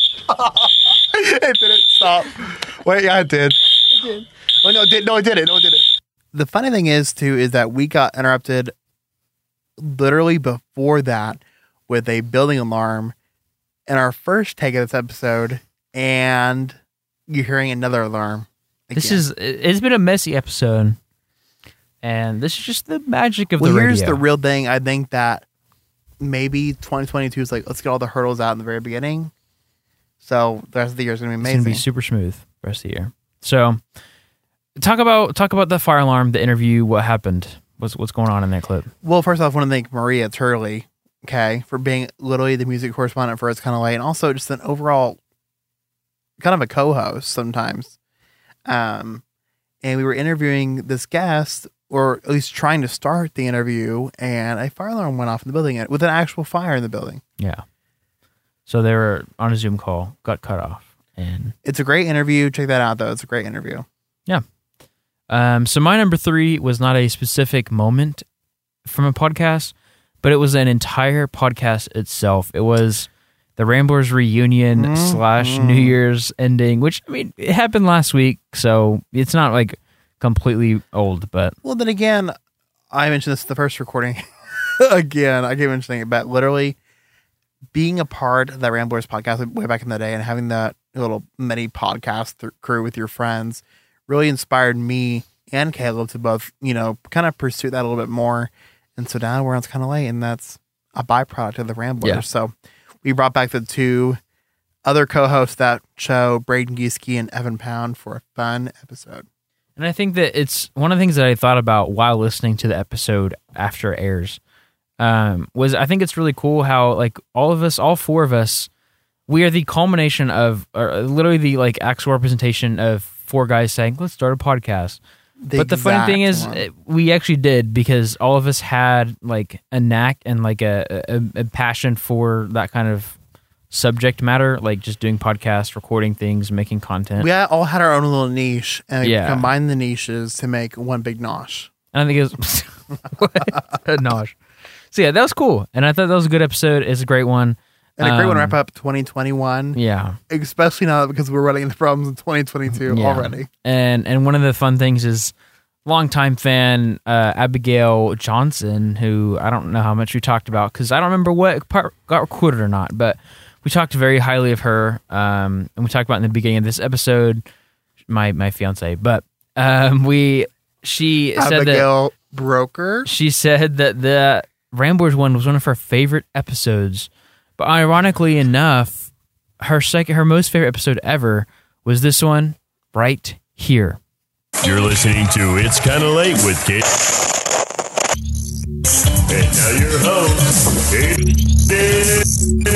it didn't stop. Wait, yeah, it did. It did. Oh no, it did. No, it didn't. No, it didn't. The funny thing is, too, is that we got interrupted literally before that with a building alarm in our first take of this episode, and you're hearing another alarm. This again. is it's been a messy episode, and this is just the magic of well, the here's radio. the real thing. I think that maybe twenty twenty-two is like, let's get all the hurdles out in the very beginning. So the rest of the year is going to be It's amazing. gonna be super smooth the rest of the year. So talk about talk about the fire alarm, the interview, what happened, what's what's going on in that clip. Well, first off, I want to thank Maria Turley, okay, for being literally the music correspondent for It's Kind of Late, and also just an overall kind of a co-host sometimes. Um, and we were interviewing this guest, or at least trying to start the interview, and a fire alarm went off in the building with an actual fire in the building. Yeah. So they were on a Zoom call, got cut off, and It's a great interview. Check that out, though. It's a great interview. yeah. Um, so my number three was not a specific moment from a podcast, but it was an entire podcast itself. It was the Ramblers reunion Mhm. slash New Year's ending, which, I mean, it happened last week, so it's not like completely old, but Well, then again, I mentioned this in the first recording. Again, I keep mentioning it, but literally being a part of that Ramblers podcast way back in the day and having that little mini podcast th- crew with your friends really inspired me and Caleb to both, you know, kind of pursue that a little bit more. And so now we're on It's Kind of Late, and that's a byproduct of the Ramblers. Yeah. So we brought back the two other co-hosts of that show, Braden Gieske and Evan Pound, for a fun episode. And I think that it's one of the things that I thought about while listening to the episode after it airs um, was I think it's really cool how like all of us, all four of us, we are the culmination of, or literally the like actual representation of four guys saying, let's start a podcast. The but the funny thing is, exact one. it- we actually did because all of us had like a knack and like a, a, a passion for that kind of subject matter, like just doing podcasts, recording things, making content. We all had our own little niche, and we Yeah. combined the niches to make one big nosh. And I think it was what? Nosh. So yeah, that was cool, and I thought that was a good episode. It's a great one, And a great one to Um, wrap up twenty twenty-one. Yeah, Especially now because we're running into problems in twenty twenty-two yeah. already. And and one of the fun things is longtime fan uh, Abigail Johnson, who I don't know how much we talked about because I don't remember what part got recorded or not, but we talked very highly of her, um, and we talked about in the beginning of this episode, my my fiance. But um, we she said that Abigail Broker. she said that the Ramblers one was one of her favorite episodes, but ironically enough, her second, her most favorite episode ever was this one right here. You're listening to It's Kinda Late with Kate. And now your host, Kate.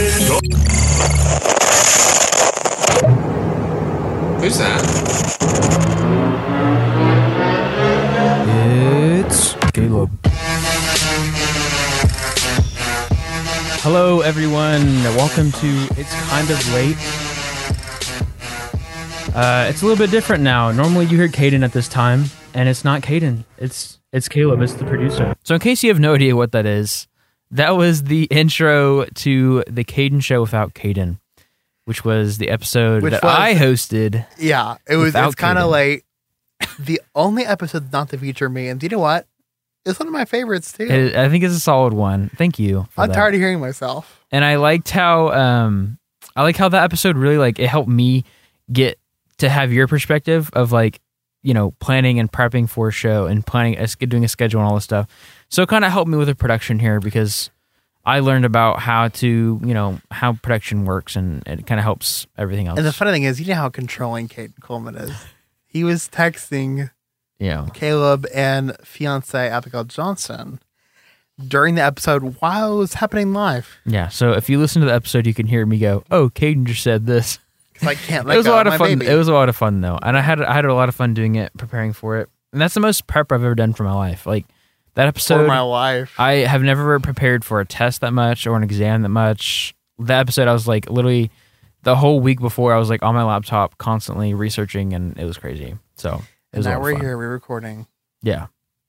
Who's that? It's Caleb. Hello, everyone. Welcome to It's Kind of Late. Uh, it's a little bit different now. Normally, you hear Caden at this time, and it's not Caden. It's it's Caleb. It's the producer. So, in case you have no idea what that is, that was the intro to the Caden Show without Caden, which was the episode Which that was- I hosted. Yeah, it was. Without It's kind of Caden. late. The only episode not to feature me, and do you know what? It's one of my favorites too. It- I think it's a solid one. Thank you. For I'm that. tired of hearing myself. And I liked how um I like how that episode really like it helped me get to have your perspective of like, you know, planning and prepping for a show and planning a, doing a schedule and all this stuff. So it kind of helped me with the production here because I learned about how to, you know, how production works and it kind of helps everything else. And the funny thing is, you know how controlling Caden Coleman is. He was texting yeah. Caleb and fiance Abigail Johnson during the episode while it was happening live. Yeah. So if you listen to the episode, you can hear me go, "Oh, Caden just said this." Because I can't let It was a go lot of of my fun. baby. It was a lot of fun though, and I had I had a lot of fun doing it, preparing for it. And that's the most prep I've ever done for my life. Like that episode, for my life. I have never prepared for a test that much or an exam that much. That episode, I was like literally the whole week before, I was like on my laptop constantly researching, and it was crazy. So it And was a now lot of we're fun. here, we're recording. Yeah,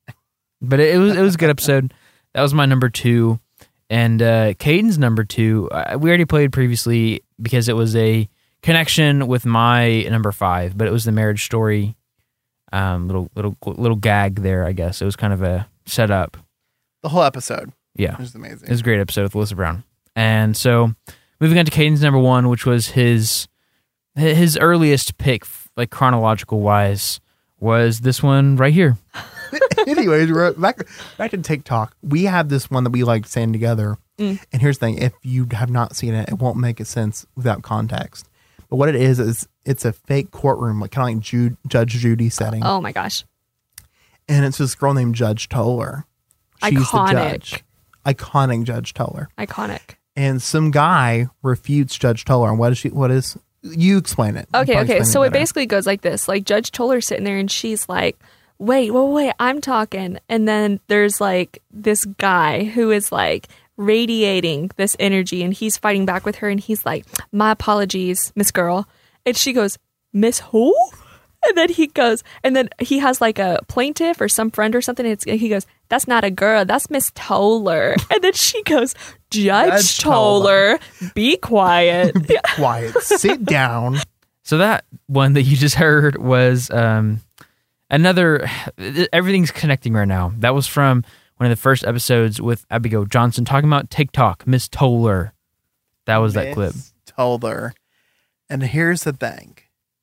but it, it was it was a good episode. That was my number two, and uh, Caden's number two. Uh, we already played previously because it was a connection with my number five, but it was the Marriage Story. Um, little little little gag there, I guess. It was kind of a setup. The whole episode. Yeah, It was amazing. It was a great episode with Alyssa Brown. And so, moving on to Caden's number one, which was his his earliest pick, like chronological wise, was this one right here. Anyways, we're back back to TikTok. We had this one that we liked saying together. Mm. And here's the thing: if you have not seen it, it won't make sense without context. But what it is is it's a fake courtroom, like kind of like Jude, Judge Judy setting. Oh my gosh. And it's this girl named Judge Toller. She's Iconic. the judge. Iconic Judge Toller. Iconic. And some guy refutes Judge Toller. And what is she? What is? You explain it. You Okay, probably okay. explain So it better. basically goes like this. Like Judge Toller sitting there and she's like, wait, wait, wait, I'm talking. And then there's like this guy who is like radiating this energy and he's fighting back with her and he's like, my apologies, Miss Girl. And she goes, Miss who? And then he goes, and then he has like a plaintiff or some friend or something. And it's, and he goes, that's not a girl, that's Miss Toller. And then she goes, Judge, Judge Toller, be quiet. Be quiet. Sit down. So that one that you just heard was um, another. Everything's connecting right now. That was from one of the first episodes with Abigail Johnson talking about TikTok, Miss Toller. That was that clip. Miss Toller. And here's the thing.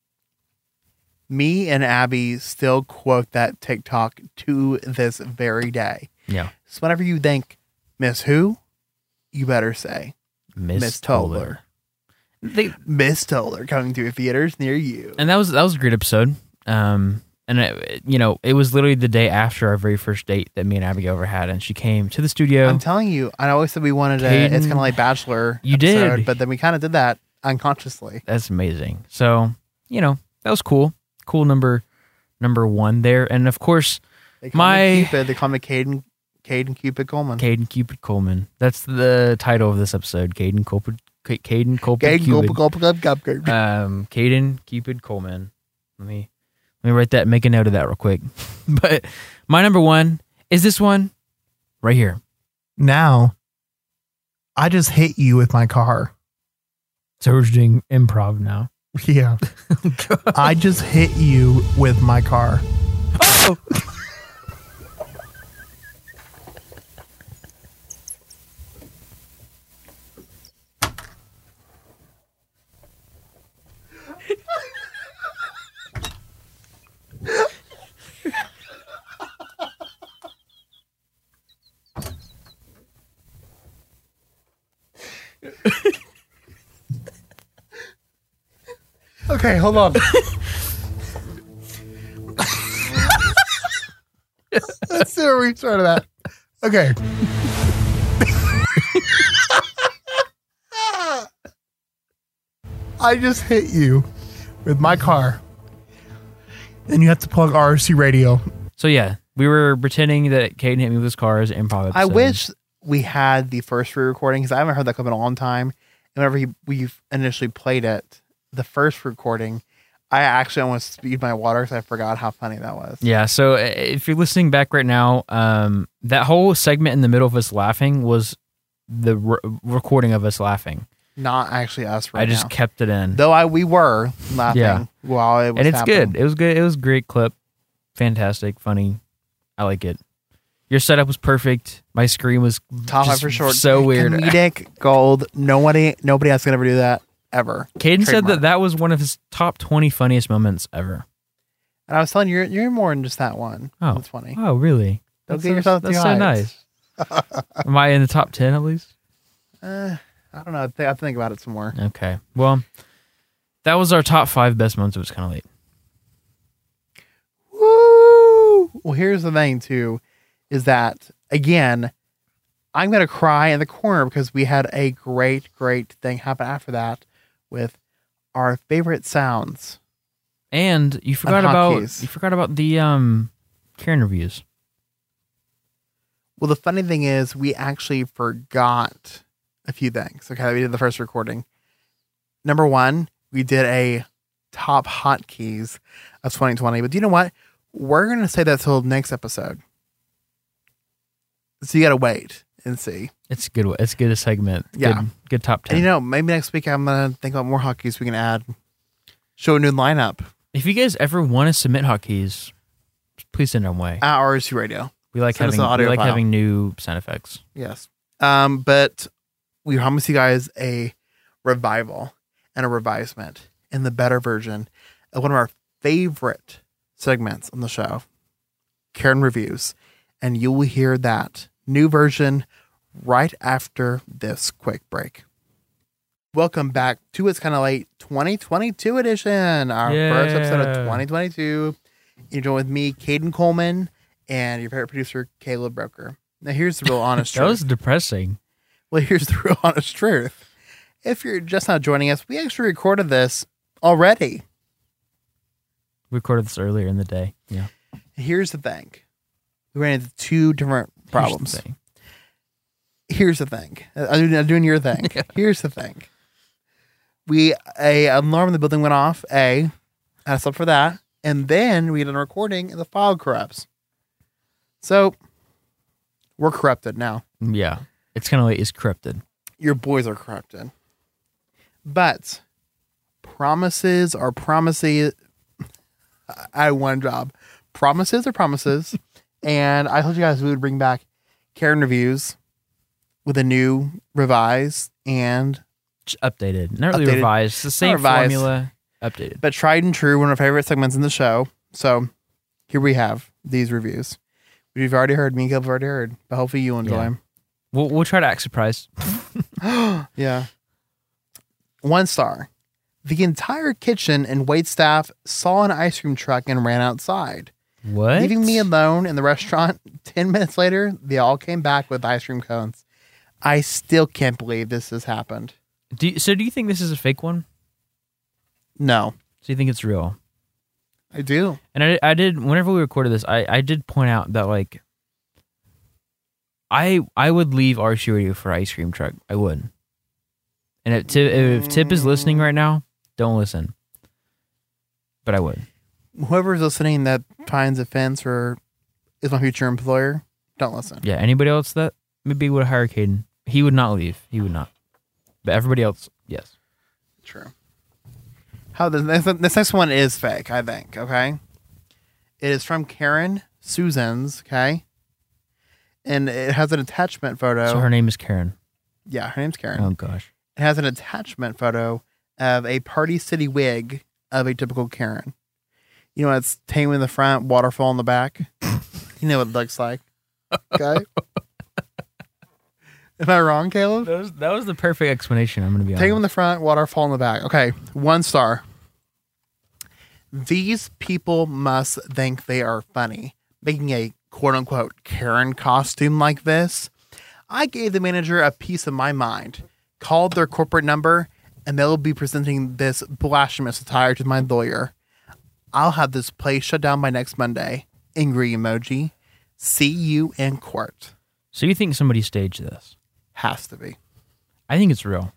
Me and Abby still quote that TikTok to this very day. Yeah. So whenever you think, Miss who? You better say, Miss, Miss Toller. Toller. They, Miss Toller coming to theaters near you. and that was that was a great episode. Um, and it, you know, it was literally the day after our very first date that me and Abigail ever had, and she came to the studio. I'm telling you, I always said we wanted a, Caden- it's kind of like Bachelor You episode, did. but then we kind of did that unconsciously. That's amazing. So, you know, that was cool. Cool number number one there. And of course, They call my me Cupid. They call me Caden, Caden Cupid Coleman. Caden Cupid Coleman. That's the title of this episode. Caden Cupid. Caden Cupid. Caden Cupid. Cupid, Cupid, Cupid, Cupid. Um, Caden Cupid Coleman. Let me let me write that. Make a note of that real quick. But my number one is this one right here. Now, I just hit you with my car. So we're doing improv now. Yeah. I just hit you with my car. Oh. Okay, hold on. Let's do a restart of that. Okay. I just hit you with my car. And you have to plug R C radio. So yeah, we were pretending that Caden hit me with his car as an improv episode. I wish we had the first re-recording because I haven't heard that clip in a long time. And whenever he, we initially played it, the first recording, I actually almost spewed my water because I forgot how funny that was. Yeah, so uh, if you're listening back right now, um, that whole segment in the middle of us laughing was the re- recording of us laughing. Not actually us right I just now. kept it in. Though I we were laughing Yeah. while it was And it's happening. good. It was good. It was a great clip. Fantastic, funny. I like it. Your setup was perfect. My screen was Top five just for sure. so weird. Comedic gold. Nobody, nobody else can ever do that ever. Caden said Trademark. that that was one of his top twenty funniest moments ever. And I was telling you, you're, you're more than just that one. Oh, That's funny. Oh, really? Don't That's get so- yourself That's too so hyped. nice. Am I in the top ten at least? Uh, I don't know. I think, I have to think about it some more. Okay. Well, that was our top five best months. It was kind of late. Woo! Well, here's the thing, too, is that, again, I'm going to cry in the corner because we had a great, great thing happen after that with our favorite sounds. And you forgot On about hotkeys. you forgot about the um Karen reviews. Well, the funny thing is, we actually forgot a few things. Okay, we did the first recording. Number one, we did a top hotkeys of twenty twenty. But do you know what? We're going to say that till next episode. So you got to wait and see. It's a good. It's a good segment. Yeah. Good, good top ten. And you know, maybe next week I'm going to think about more hotkeys we can add. Show a new lineup If you guys ever want to submit hotkeys, please send them away. at R S U Radio. We like Send us having an audio we like file. having new sound effects. Yes. Um, but we promise you guys a revival and a revisement in the better version of one of our favorite segments on the show, Karen Reviews. And you will hear that new version right after this quick break. Welcome back to It's Kind of Late twenty twenty-two edition, our first episode of Yeah. twenty twenty-two. You're joined with me, Caden Coleman, and your favorite producer, Caleb Broker. Now, here's the real honest That truth. was depressing. Well, here's the real honest truth. If you're just now joining us, we actually recorded this already. We recorded this earlier in the day. Yeah. Here's the thing. We ran into two different problems. Here's the thing. Here's the thing. I'm doing- I'm doing your thing. Here's the thing. We, a alarm in the building went off, A, I had to stop for that. And then we did a recording and the file corrupts. So, we're corrupted now. Yeah. It's kind of late. It's corrupted. Your boys are corrupted. But promises are promises. I had one job. Promises are promises. And I told you guys we would bring back Karen Reviews with a new revise and Just updated, not really Updated. revised. It's the same revised. formula, updated. But tried and true, one of our favorite segments in the show. So here we have these reviews. We've already heard, me and Caleb have already heard, but hopefully you enjoy Yeah. them. We'll we'll try to act surprised. Yeah. One star. The entire kitchen and wait staff saw an ice cream truck and ran outside. What? Leaving me alone in the restaurant. Ten minutes later, they all came back with ice cream cones. I still can't believe this has happened. Do you, so? Do you think this is a fake one? No. So you think it's real? I do. And I, I did. Whenever we recorded this, I, I did point out that like, I I would leave R C Radio for ice cream truck. I would. And if Tip, if Tip is listening right now, don't listen. But I would. Whoever's listening that finds offense or is my future employer, don't listen. Yeah. Anybody else that maybe would hire Caden? He would not leave. He would not. But everybody else, yes. True. How the this, this next one is fake, I think, okay? It is from Karen Susans, okay? And it has an attachment photo. So her name is Karen. Yeah, her name's Karen. Oh gosh. It has an attachment photo of a Party City wig of a typical Karen. You know, it's tame in the front, waterfall in the back. You know what it looks like. Okay? Am I wrong, Caleb? That was, that was the perfect explanation. I'm going to be honest. Take them in the front, waterfall in the back. Okay, one star. These people must think they are funny, making a quote-unquote Karen costume like this. I gave the manager a piece of my mind, called their corporate number, and they'll be presenting this blasphemous attire to my lawyer. I'll have this place shut down by next Monday. Angry emoji. See you in court. So you think somebody staged this? Has to be. I think it's real.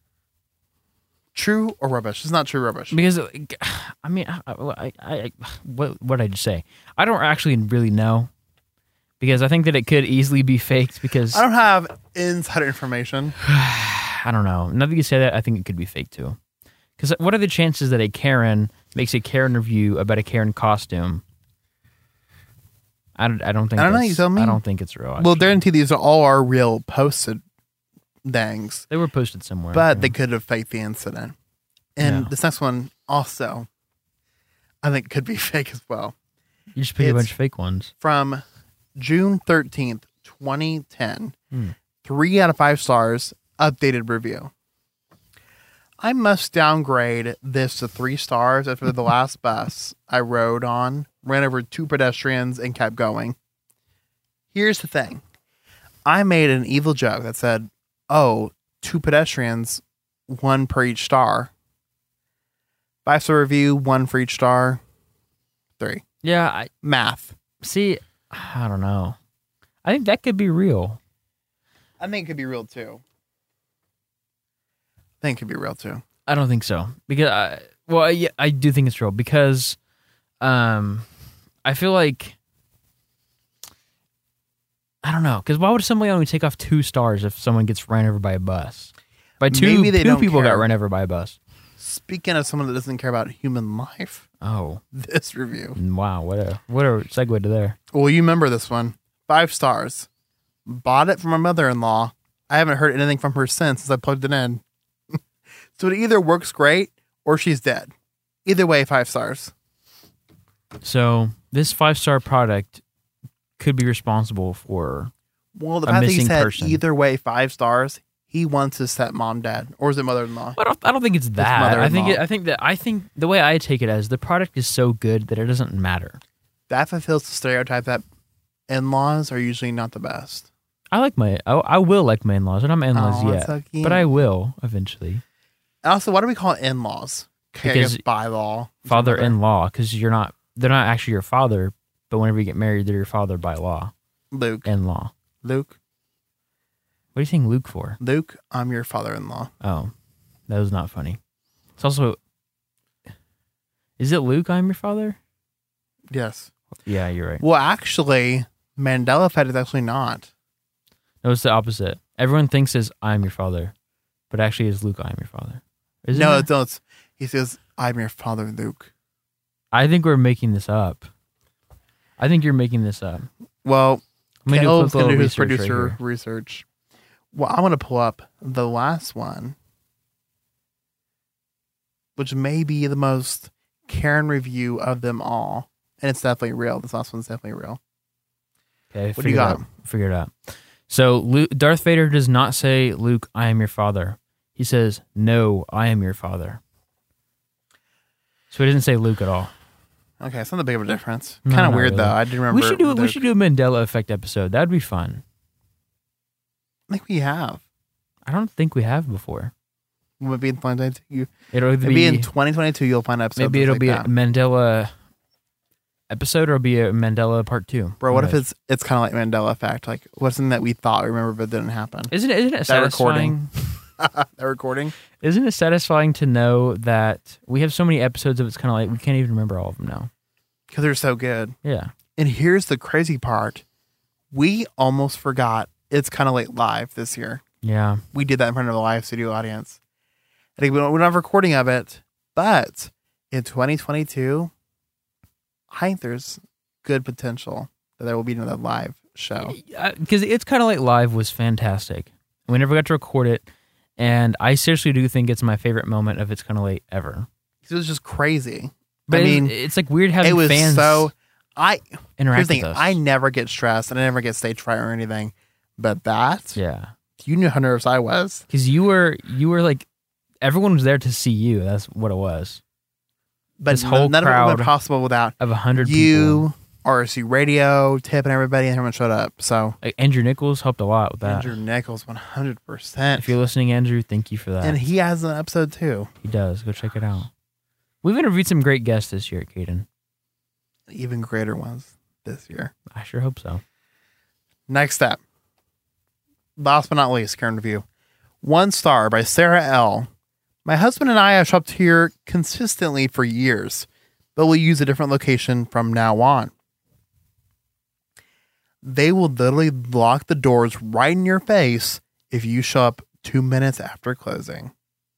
True or rubbish? It's not true or rubbish. Because, I mean, I, I, I, what, what did I just say? I don't actually really know. Because I think that it could easily be faked because... I don't have insider information. I don't know. Now that you say that, I think it could be fake too. Because what are the chances that a Karen makes a Karen review about a Karen costume? I don't, I don't think I don't know, that's- you tell me. I don't think it's real. Well, guarantee these are all our real posted things. They were posted somewhere. But yeah. they could have faked the incident. And Yeah. this next one also, I think could be fake as well. You just pick a It's bunch of fake ones. From June thirteenth, twenty ten. Hmm. Three out of five stars, updated review. I must downgrade this to three stars after the last bus I rode on ran over two pedestrians and kept going. Here's the thing. I made an evil joke that said, oh, two pedestrians, one per each star. Five star review, one for each star. Three. Yeah, I Math. see. I don't know. I think that could be real. I think it could be real too. I think it could be real too. I don't think so because I well yeah, I do think it's real because um I feel like I don't know because why would somebody only take off two stars if someone gets ran over by a bus? By two, Maybe they two don't people care. got ran over by a bus. Speaking of someone that doesn't care about human life, Oh this review. wow! What a what a segue to there. Well, you remember this one. Five stars. Bought it from my mother-in-law. I haven't heard anything from her since since I plugged it in. So it either works great or she's dead. Either way, five stars. So this five star product could be responsible for Well, the a fact that he missing said person. either way, five stars, he wants his stepmom dead. Or is it mother-in-law? I don't, I don't think it's that. I think mother-in-law. it, I think that I think the way I take it as the product is so good that it doesn't matter. That fulfills the stereotype that in-laws are usually not the best. I like my I, I will like my in-laws. I don't have my in-laws Oh, yet, that's so cute. but I will eventually. Also, why do we call it in-laws? Okay, I guess Because by law. Father-in-law, because you're not they're not actually your father, but whenever you get married, they're your father by law. Luke. In-law. Luke. What do you think Luke for? Luke, I'm your father-in-law. Oh, that was not funny. It's also, is it Luke? I'm your father. Yes. Yeah, you're right. Well, actually, Mandela effect is actually not. No, it's the opposite. Everyone thinks it's I'm your father, but actually it's Luke. I'm your father. Isn't no, it? it's, no, it's he says, I'm your father, Luke. I think we're making this up. I think you're making this up. Well, I'm gonna do a Caleb's quick going to little do his research right producer here. research. Well, I'm going to pull up the last one. which may be the most Karen review of them all. And it's definitely real. This last one's definitely real. Okay, what do you got? Out, figure it out. So Luke, Darth Vader does not say, Luke, I am your father. He says, no, I am your father. So he doesn't say Luke at all. Okay, it's not that big of a difference. No, kind of not weird really. though. I didn't remember. We should do the- we should do a Mandela Effect episode. That'd be fun. I think we have. I don't think we have before. Will it be in twenty twenty-two? It'll either Maybe be in twenty twenty-two you'll find episodes. maybe it'll like be that. a Mandela episode or it'll be a Mandela part two. Bro, what if Right. it's it's kind of like Mandela effect? Like, what's something that we thought we remember but didn't happen? Isn't it, isn't it that satisfying? recording? that recording? Isn't it satisfying to know that we have so many episodes of it's kind of like we can't even remember all of them now? Because they're so good. Yeah. And here's the crazy part. We almost forgot It's Kind of Late live this year. Yeah. We did that in front of a live studio audience. I think we don't, we don't have a recording of it, but in twenty twenty-two, I think there's good potential that there will be another live show. Because it's kind of like live was fantastic. We never got to record it, and I seriously do think it's my favorite moment of It's Kind of Late ever. It was just crazy. But I mean, it's, it's like weird having it was fans so. I interact here's the with thing, us. I never get stressed and I never get stage fright or anything, but that yeah, you knew how nervous I was because you were you were like everyone was there to see you. That's what it was. But this whole none of it would have crowd been possible without of a hundred you, people. R C Radio, Tip, and everybody, and everyone showed up. So Like Andrew Nichols helped a lot with that. Andrew Nichols, one hundred percent. If you're listening, Andrew, thank you for that. And he has an episode too. He does. Go check it out. We've interviewed some great guests this year, Caden. Even greater ones this year. I sure hope so. Next up, last but not least, Karen Review. One star by Sarah L. My husband and I have shopped here consistently for years, but we'll use a different location from now on. They will literally lock the doors right in your face if you show up two minutes after closing.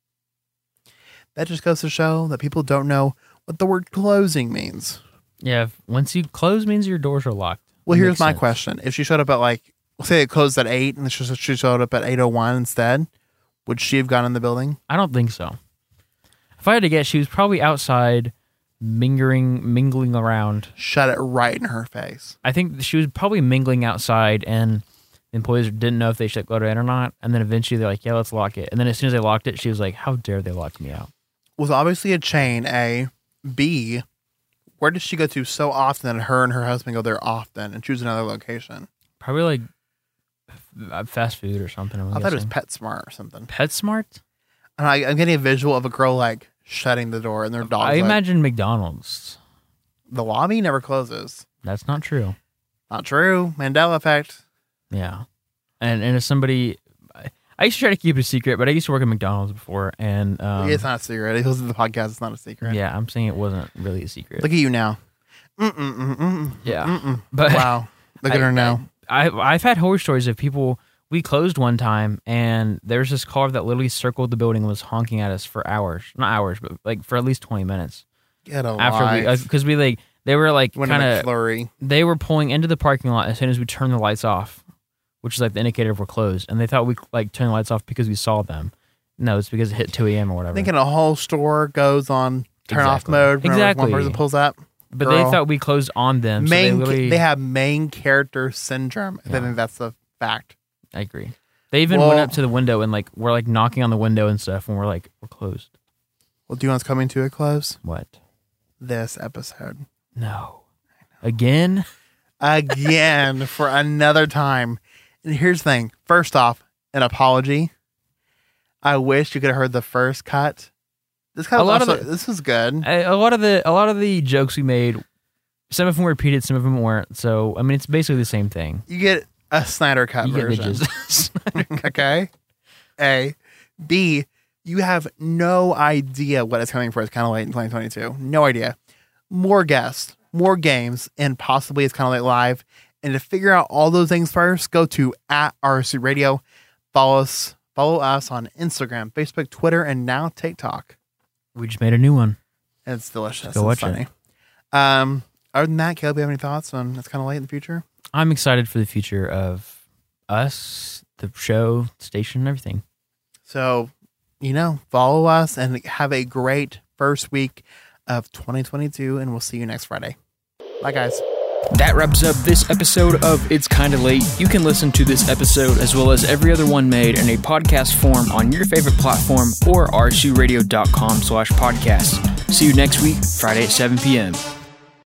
That just goes to show that people don't know what the word closing means. Yeah, if, once you close means your doors are locked. Well, That here's makes my sense. question. If she showed up at like, say it closed at eight and she she showed up at eight oh one instead, would she have gone in the building? I don't think so. If I had to guess, she was probably outside mingling, mingling around. Shut it right in her face. I think she was probably mingling outside, and the employees didn't know if they should go in or not. And then eventually they're like, yeah, let's lock it. And then as soon as they locked it, she was like, how dare they lock me out? Was obviously a chain, A. B, where did she go to so often that her and her husband go there often and choose another location? Probably like f- fast food or something. I'm I thought it was guessing. PetSmart or something. PetSmart? And I, I'm getting a visual of a girl like shutting the door and their dog. I imagine McDonald's. The lobby never closes. That's not true. Not true. Mandela effect. Yeah. And and if somebody, I, I used to try to keep it a secret, but I used to work at McDonald's before, and um, it's not a secret. It was in the podcast. It's not a secret. yeah, I'm saying it wasn't really a secret. Look at you now. Mm-mm-mm-mm. Yeah. Mm-mm. But wow. Look at I- her now. I, I've had horror stories of people. We closed one time, and there was this car that literally circled the building and was honking at us for hours. Not hours, but like for at least twenty minutes. Get a After we, life. because we like they were like Went in kind a of flurry. They were pulling into the parking lot as soon as we turned the lights off, which is like the indicator if we're closed. And they thought we like turned the lights off because we saw them. No, it's because it hit two a.m. or whatever. Thinking a whole store goes on turn off Exactly. mode whenever Exactly. one person pulls up. But Girl. they thought we closed on them. So main, they, literally, they have main character syndrome. I Yeah. think that's a fact. I agree. They even Well- went up to the window and like we're like knocking on the window and stuff, and we're like we're closed. Well, do you know what's coming to a close? What? This episode. No. Again? Again for another time. And here's the thing. First off, an apology. I wish you could have heard the first cut. This cut A was lot of also, the- this was good. A, a lot of the a lot of the jokes we made, some of them were repeated, some of them weren't. So I mean, it's basically the same thing. You get a Snyder cut You get the version. gist. Okay. A. B. You have no idea what is coming for It's Kind of Late in twenty twenty-two. No idea. More guests, more games, and possibly It's Kind of Late live. And to figure out all those things first, go to at R C Radio. Follow us. Follow us on Instagram, Facebook, Twitter, and now TikTok. We just made a new one. And it's delicious. Go It's watch funny. Um, other than that, Caleb, you have any thoughts on It's Kind of Late in the future? I'm excited for the future of us, the show, station, everything. So, you know, follow us and have a great first week of twenty twenty-two, and we'll see you next Friday. Bye, guys. That wraps up this episode of It's Kinda Late. You can listen to this episode as well as every other one made in a podcast form on your favorite platform or r s u radio dot com slash podcast. See you next week, Friday at seven p.m.